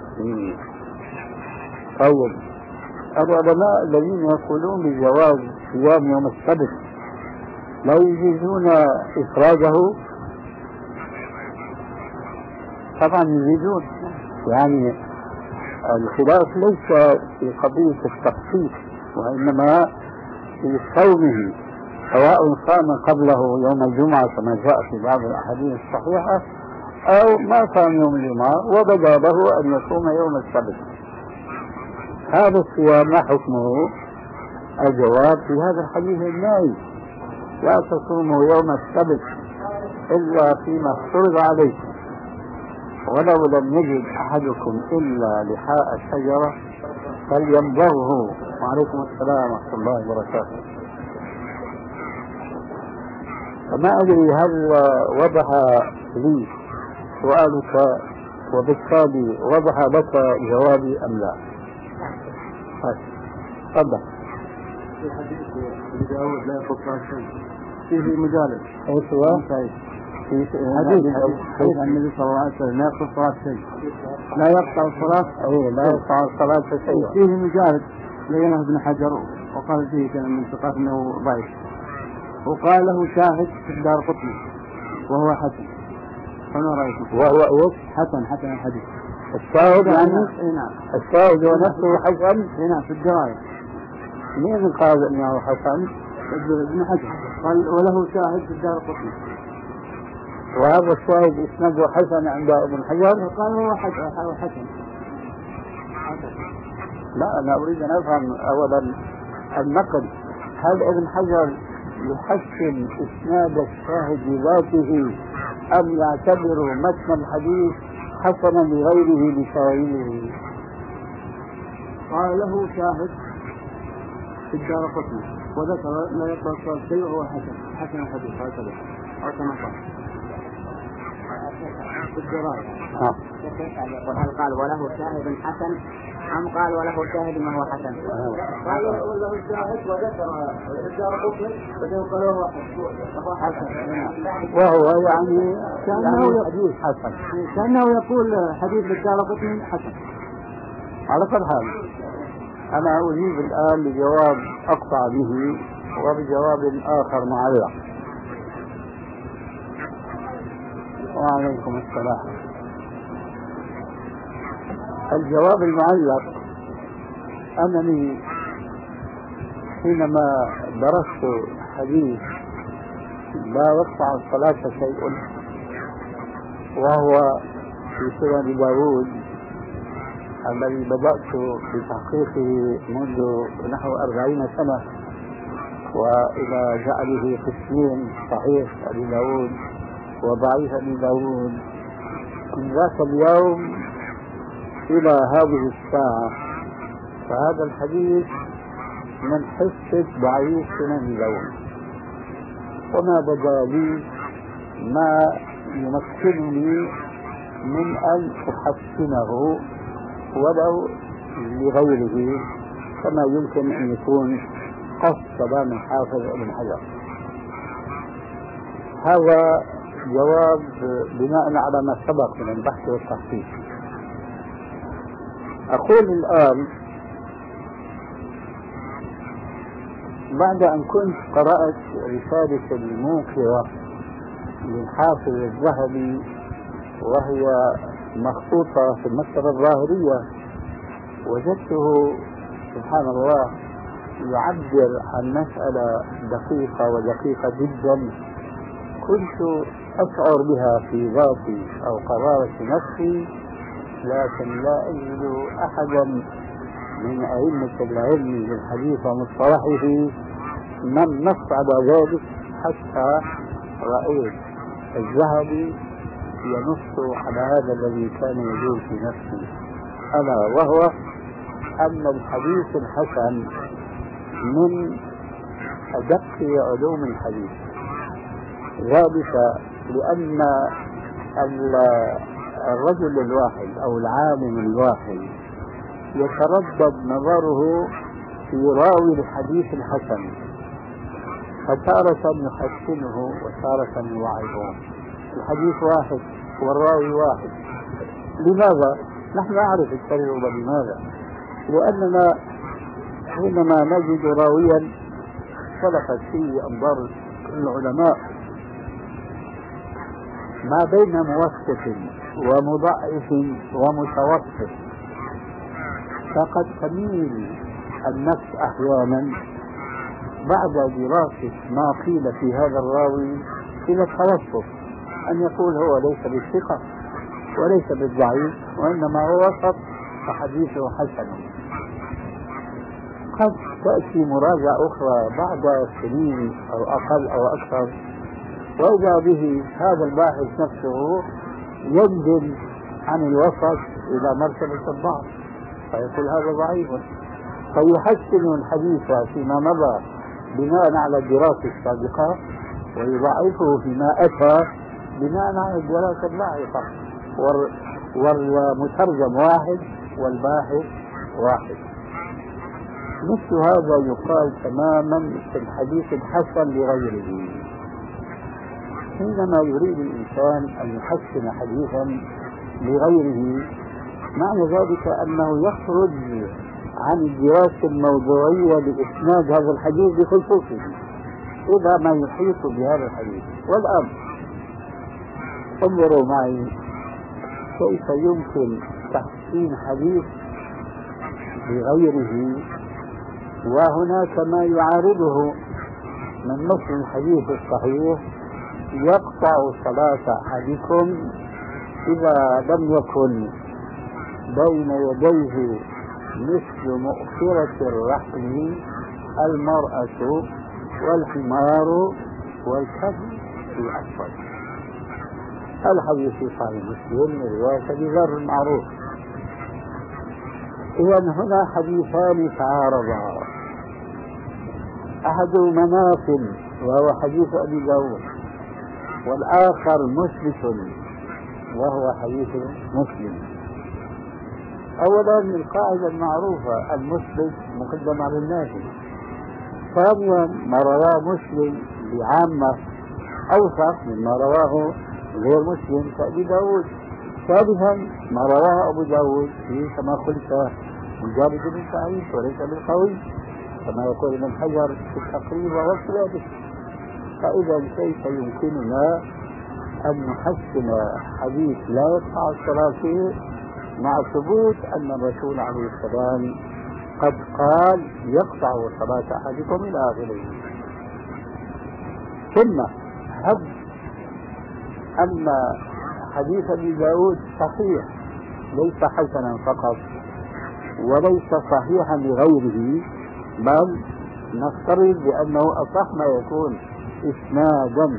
طيب العلماء الذين يقولون بجواز صيام يوم السبت لا يجيزون إخراجه؟ طبعا يجيزون. يعني الخلاف ليس في قضية التخصيص وإنما في صومه، سواء صام قبله يوم الجمعة كما جاء في بعض الأحاديث الصحيحة أو ما صام يوم الجمعة وبدا له أن يصوم يوم السبت. هذا الصيام ما حكمه؟ الجواب في هذا الحديث النهي: لا تصوموا يوم السبت إلا فيما افترض عليكم، ولو لم يجد أحدكم إلا لحاء الشجرة فليمضغه. وعليكم السلام ورحمة الله وبركاته. فما أدري هل وضح لي سؤالك وبالتالي وضح لك جوابي أم لا؟ تفضل. في حديث ابن داود لا يخص شيء فيه مجالس. ايش هو؟ في حديث حديث عن النبي صلى الله عليه وسلم لا يخص الصلاة شيء. لا يقطع الصلاة. اي لا يقطع الصلاة شيء. فيه مجالس بينه ابن حجر وقال فيه كان من ثقات انه ضعيف. وقال له شاهد في الدار قطني وهو حسن. فما رأيكم؟ وهو ايش؟ حسن حسن الحديث. الشاهد يعني؟ اي نعم. الشاهد هو نفسه حسن؟ اي نعم في الدراية. مين قال انه حسن؟ ابن حجر قال وله شاهد في الدار قطني. وهذا الشاهد اسناده حسن عند ابن حجر؟ قال هو حسن هو حسن. لا انا اريد ان افهم اولا النقل، هل ابن حجر يحسن اسناد الشاهد بذاته ام يعتبر متن الحديث حسنا لغيره لشواهده؟ قال له شاهد في الدار قطني وذكر لا يقبل شيء وهو حسن حسن الحديث هكذا او كما قال في الدراية. هل قال وله شاهد حسن أم قال وله شاهد ما هو حسن؟ قال وله شاهد وذكر في الدار قطني وقال وهو حسن. وهو يعني كأنه حديث حسن، كأنه يقول حديث الدار قطني حسن. على كل حال أنا أجيب الآن بجواب أقطع به وبجواب آخر معلق. وعليكم السلام. الجواب المعلق أنني حينما درست حديث لا يقطع الصلاة شيء وهو في سنن داود الذي بدأت بتحقيقه منذ نحو أربعين سنة وإلى جعله قسمين صحيح أبي داود وضعيف أبي داود، من ذاك اليوم إلى هذه الساعة فهذا الحديث من حصة ضعيف سنن داود، وما بدا لي ما يمكنني من أن أحسنه ولو لغيره كما يمكن أن يكون قصد من الحافظ ابن حجر. هذا جواب بناء على ما سبق من البحث والتحقيق. أقول الآن بعد أن كنت قرأت رسالة الموقظة للحافظ الذهبي وهي مخطوطة في المكتبة الظاهرية، وجدته سبحان الله يعبر عن مسألة دقيقة ودقيقة جدا كنت أشعر بها في ذاتي أو قرارة نفسي، لكن لا أجد أحدا من أئمة العلم بالحديث ومصطلحه من نص على ذلك حتى رأيت الذهبي ينص على هذا الذي كان يدور في نفسي، ألا وهو أن الحديث الحسن من أدق علوم الحديث، ذلك لأن الرجل الواحد أو العالم الواحد يتردد نظره في راوي الحديث الحسن، فتارة يحسنه وتارة يوعظه. الحديث واحد والراوي واحد. لماذا؟ نحن نعرف السبب لماذا؟ لأننا حينما نجد راويا اختلفت فيه أنظار العلماء ما بين موثق ومضعف ومتوسط، فقد تميل النفس أحيانا بعد دراسة ما قيل في هذا الراوي إلى التوسط، أن يقول هو ليس بالثقة وليس بالضعيف وإنما هو وسط فحديثه حسن. قد تأتي مراجعة أخرى بعد سنين أو أقل أو أكثر وإذا به هذا الباحث نفسه ينزل عن الوسط إلى مرتبة الضعف فيقول هذا ضعيف، فيحسن الحديث فيما مضى بناء على الدراسة السابقة ويضعفه فيما أتى بناء على الدراسة اللاحقة. والمترجم واحد والباحث واحد. مثل هذا يقال تماما في الحديث الحسن لغيره. حينما يريد الإنسان أن يحسن حديثا لغيره معنى ذلك أنه يخرج عن الدراسة الموضوعية لإسناد هذا الحديث بخصوصه إلى ما يحيط بهذا الحديث. والآن انظروا معي كيف يمكن تحسين حديث لغيره وهناك ما يعارضه من نص الحديث الصحيح يقطع صلاة أحدكم إذا لم يكن بين يديه مثل مؤخرة الرحل المرأة والحمار والكلب في أسفل. الحديث في صحيح مسلم رواية أبي ذر المعروف. إذن هنا حديثان تعارضا، أحدهما نافل وهو حديث أبي داود، والآخر مثبت وهو حديث مسلم. أولا القاعدة المعروفة المثبت مقدم على النافل. ثانيا ما رواه مسلم بعامة أوثق مما رواه غير مسلم كأبي داود. ثالثا ما رواه أبو داود فيه كما قلت مجرد بن سعيد وليس بالقوي كما يقول ابن حجر في التقريب وغير. فإذا كيف يمكننا أن نحسن حديث لا يقطع الصلاة فيه مع ثبوت أن الرسول عليه السلام قد قال يقطع صلاة أحدكم إلى آخره. ثم هب أن حديث أبي داود صحيح ليس حسنا فقط وليس صحيحا لغيره، بل نفترض بأنه أصح ما يكون إسنادا.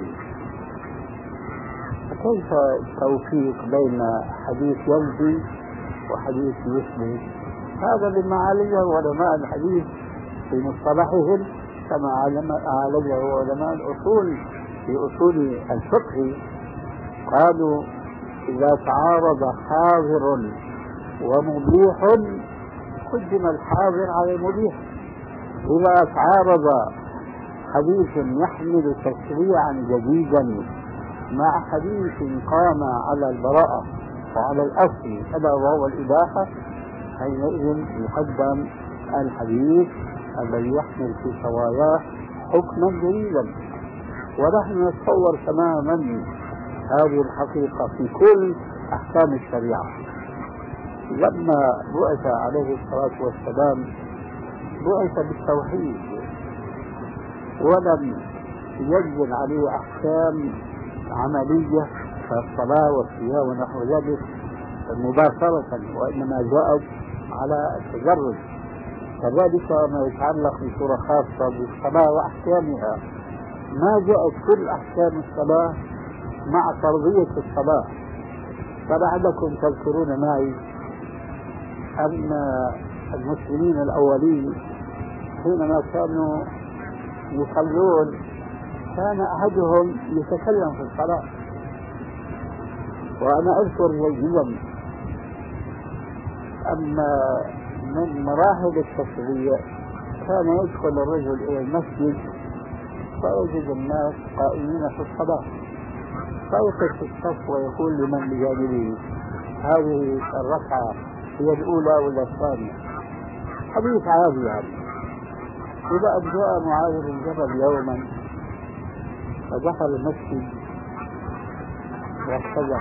فكيف التوفيق بين حديث يلزي وحديث يثبت؟ هذا مما عالجه علماء الحديث في مصطلحهم كما عالجه علماء الأصول في أصول الفقه. قالوا إذا تعارض حاضر ومبيح قدم الحاضر على المبيح. إذا تعارض حديث يحمل تشريعا جديدا مع حديث قام على البراءة وعلى الأصل ألا وهو الإباحة حينئذ يقدم الحديث الذي يحمل في سواياه حكما جديدا. ونحن نتصور تماما هذه الحقيقة في كل أحكام الشريعة. لما بعث عليه الصلاة والسلام بعث بالتوحيد ولم يجد عليه أحكام عملية كالصلاة والصيام ونحو ذلك مباشرة، وإنما جاءت على التجرد. كذلك ما يتعلق بصورة خاصة بالصلاة وأحكامها، ما جاءت كل أحكام الصلاة مع فرضية الصلاة. فلعلكم تذكرون معي أن المسلمين الأولين حينما كانوا يصلون كان أحدهم يتكلم في الصلاة. وأنا أذكر جيدا أن من مراحل التشريع كان يدخل الرجل إلى المسجد فيجد الناس قائمين في الصلاة فيقف في الصف ويقول لمن بجانبه هذه الركعة هي الأولى ولا الثانية. حديث عادي يعني. إذا أن جاء معاذ بن جبل يوما فدخل المسجد واحتجر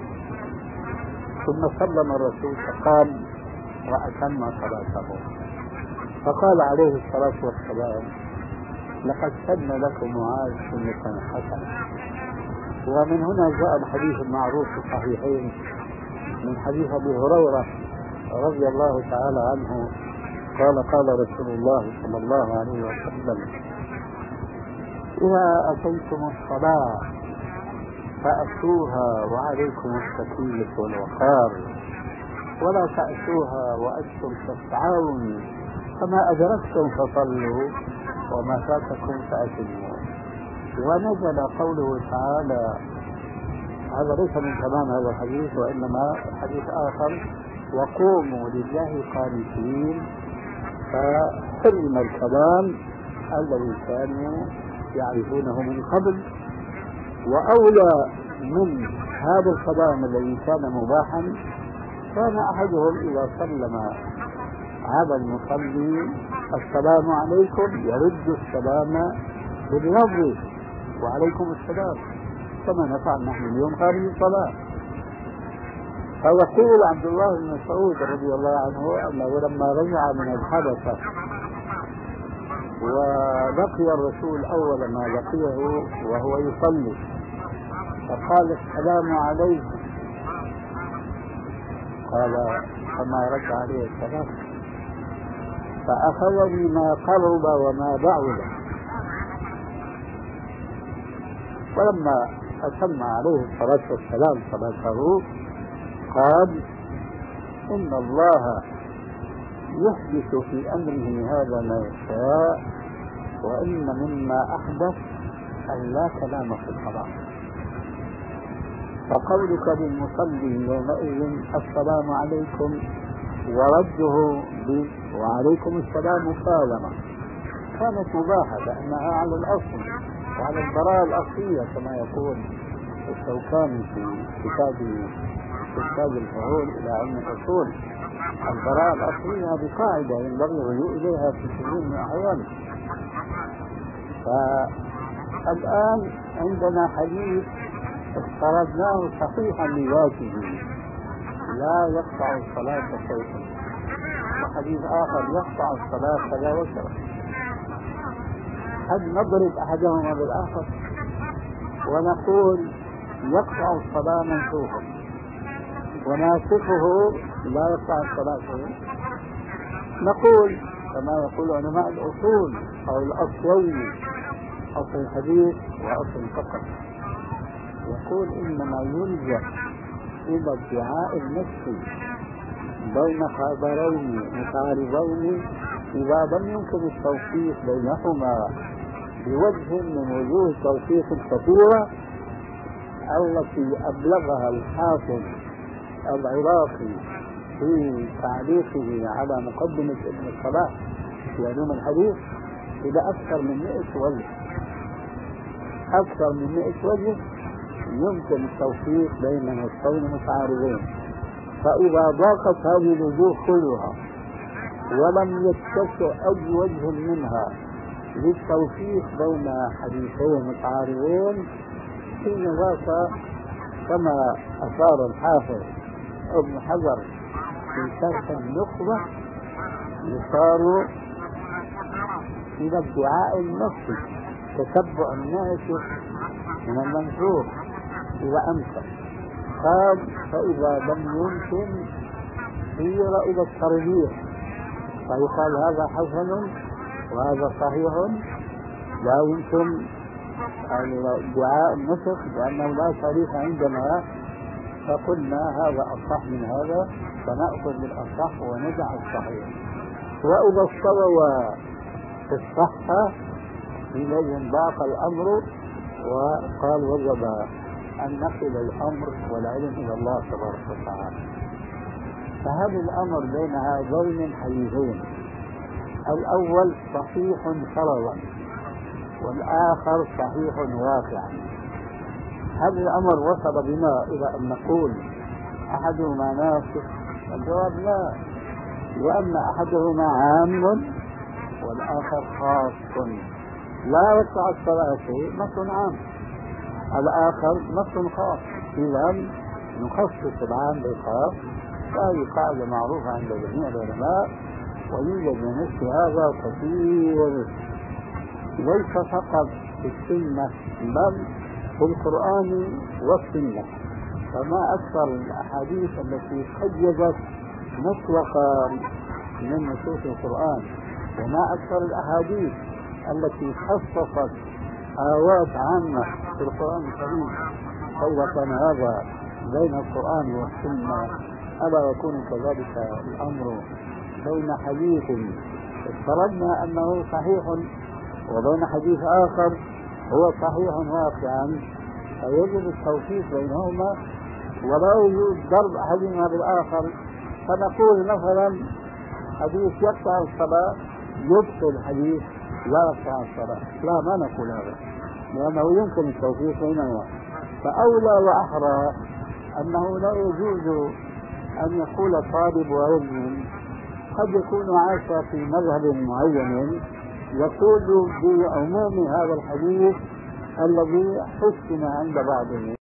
ثم سلم الرسول فقام وأتم صلاته. فقال عليه الصلاة والسلام لقد سن لكم معاذ سنة حسنة. ومن هنا جاء الحديث المعروف في الصحيحين من حديث أبي هريرة رضي الله تعالى عنه قال قال رسول الله صلى الله عليه وسلم إذا أتيتم الصلاة فأتوها وعليكم السكينة والوقار ولا تأتوها وأنتم تسعون فما أدركتم فصلوا وما فاتكم فأتموا. ونزل قوله تعالى هذا ليس من تمام هذا الحديث، وإنما حديث آخر: وقوموا لله قانتين، فحرم الكلام الذي كانوا يعرفونه من قبل. وأولى من هذا الكلام الذي كان مباحا كان أحدهم إذا سلم على المصلي: السلام عليكم، يرد السلام باللفظ: وعليكم السلام، كما نفعل نحن اليوم خارج الصلاة. فيقول عبد الله بن مسعود رضي الله عنه أنه لما رجع من الحبشة ولقي الرسول أول ما لقيه وهو يصلي فقال: السلام عليكم. قال: فما رد عليه السلام، فأخذني ما قرب وما بعد. ولما أتم عليه الصلاة والسلام صلاته قال: إن الله يحدث في أمره هذا ما يشاء، وإن مما أحدث أن لا كلام في الصلاة، فقولك للمصلي يومئذ السلام عليكم ورده ب وعليكم السلام مكالمة كانت مباحة، لأنها على الأصل وعلى البراءة الأصلية كما يقول الشوكاني في كتاب كتاب الفهول إلى علم الأصول. البراءة الأصلية هذه قاعدة ينبغي الرجوع إليها في كثير من الأحيان. فالآن عندنا حديث افترضناه صحيحا لذاته لا يقطع الصلاة شيئا، وحديث آخر يقطع الصلاة كذا وكذا. هل نضرب أحدهما بالآخر ونقول يقطع الصلاة منسوخا وناسخه لا يقطع الصلاة؟ نقول كما يقول علماء الأصول أو الأصلين، أصل الحديث وأصل الفقه، يقول إنما يلجأ إلى ادعاء النفس بين خبرين متعارضين إذا لم يمكن التوفيق بينهما بوجه من وجوه التوفيق الكثيرة التي أبلغها الحافظ العراقي في تعليقه على مقدمة ابن الصلاح في علوم الحديث إلى أكثر من مئة وجه. أكثر من مئة وجه يمكن التوفيق بين نصين متعارضين، فإذا ضاقت هذه الوجوه كلها ولم يتسع أي وجه منها للتوفيق بين حديثين متعارضين، حين ذاك كما أشار الحافظ ابن حجر في شرح النخبة يصار إلى ادعاء النص، تتبع الناسخ من المنسوخ إذا أمكن. قال: فإذا لم يمكن سير إلى الترجيح، فيقال هذا حسن وهذا صحيح، لا يمكن ادعاء النسخ لأنه لا شريك عندنا، فقلنا هذا أصح من هذا فنأخذ بالأصح وندع الصحيح. وإذا استوى في الصحة حينئذ ضاق الأمر وقال وجب أن نقل الأمر والعلم إلى الله تبارك وتعالى. فهذا الأمر بين هذين الحديثين، الأول صحيح فرضا والآخر صحيح واقعا. هذا الأمر وصل بنا إلى أن نقول أحدهما ناسخ، الجواب لا، لأن أحدهما عام والآخر خاص. لا يقطع الصلاة نص عام، الآخر نص خاص، إذا نخصص العام بالخاص. هذه قاعدة معروفة عند جميع العلماء، ويوجد من مثل هذا كثير ليس فقط في السنة بل في القرآن والسنة. فما أكثر الأحاديث التي قيدت مطلقا من نصوص القرآن، وما أكثر الأحاديث التي خصصت آيات عامة في القرآن الكريم. فإذا كان هذا بين القرآن والسنة ألا يكون كذلك الأمر بين حديث افترضنا أنه صحيح وبين حديث آخر هو صحيح واقعا، فيجب التوفيق بينهما ولا يوجد ضرب أحدهما بالآخر. فنقول مثلا حديث يقطع الصلاة يبطل حديث لا يقطع الصلاة، لا ما نقول هذا، لأنه يمكن التوفيق بينهما. فأولى وأحرى أنه لا يجوز أن يقول طالب علم قد يكون عاش في مذهب معين يقول بعموم هذا الحديث الذي حسن عند بعضهم.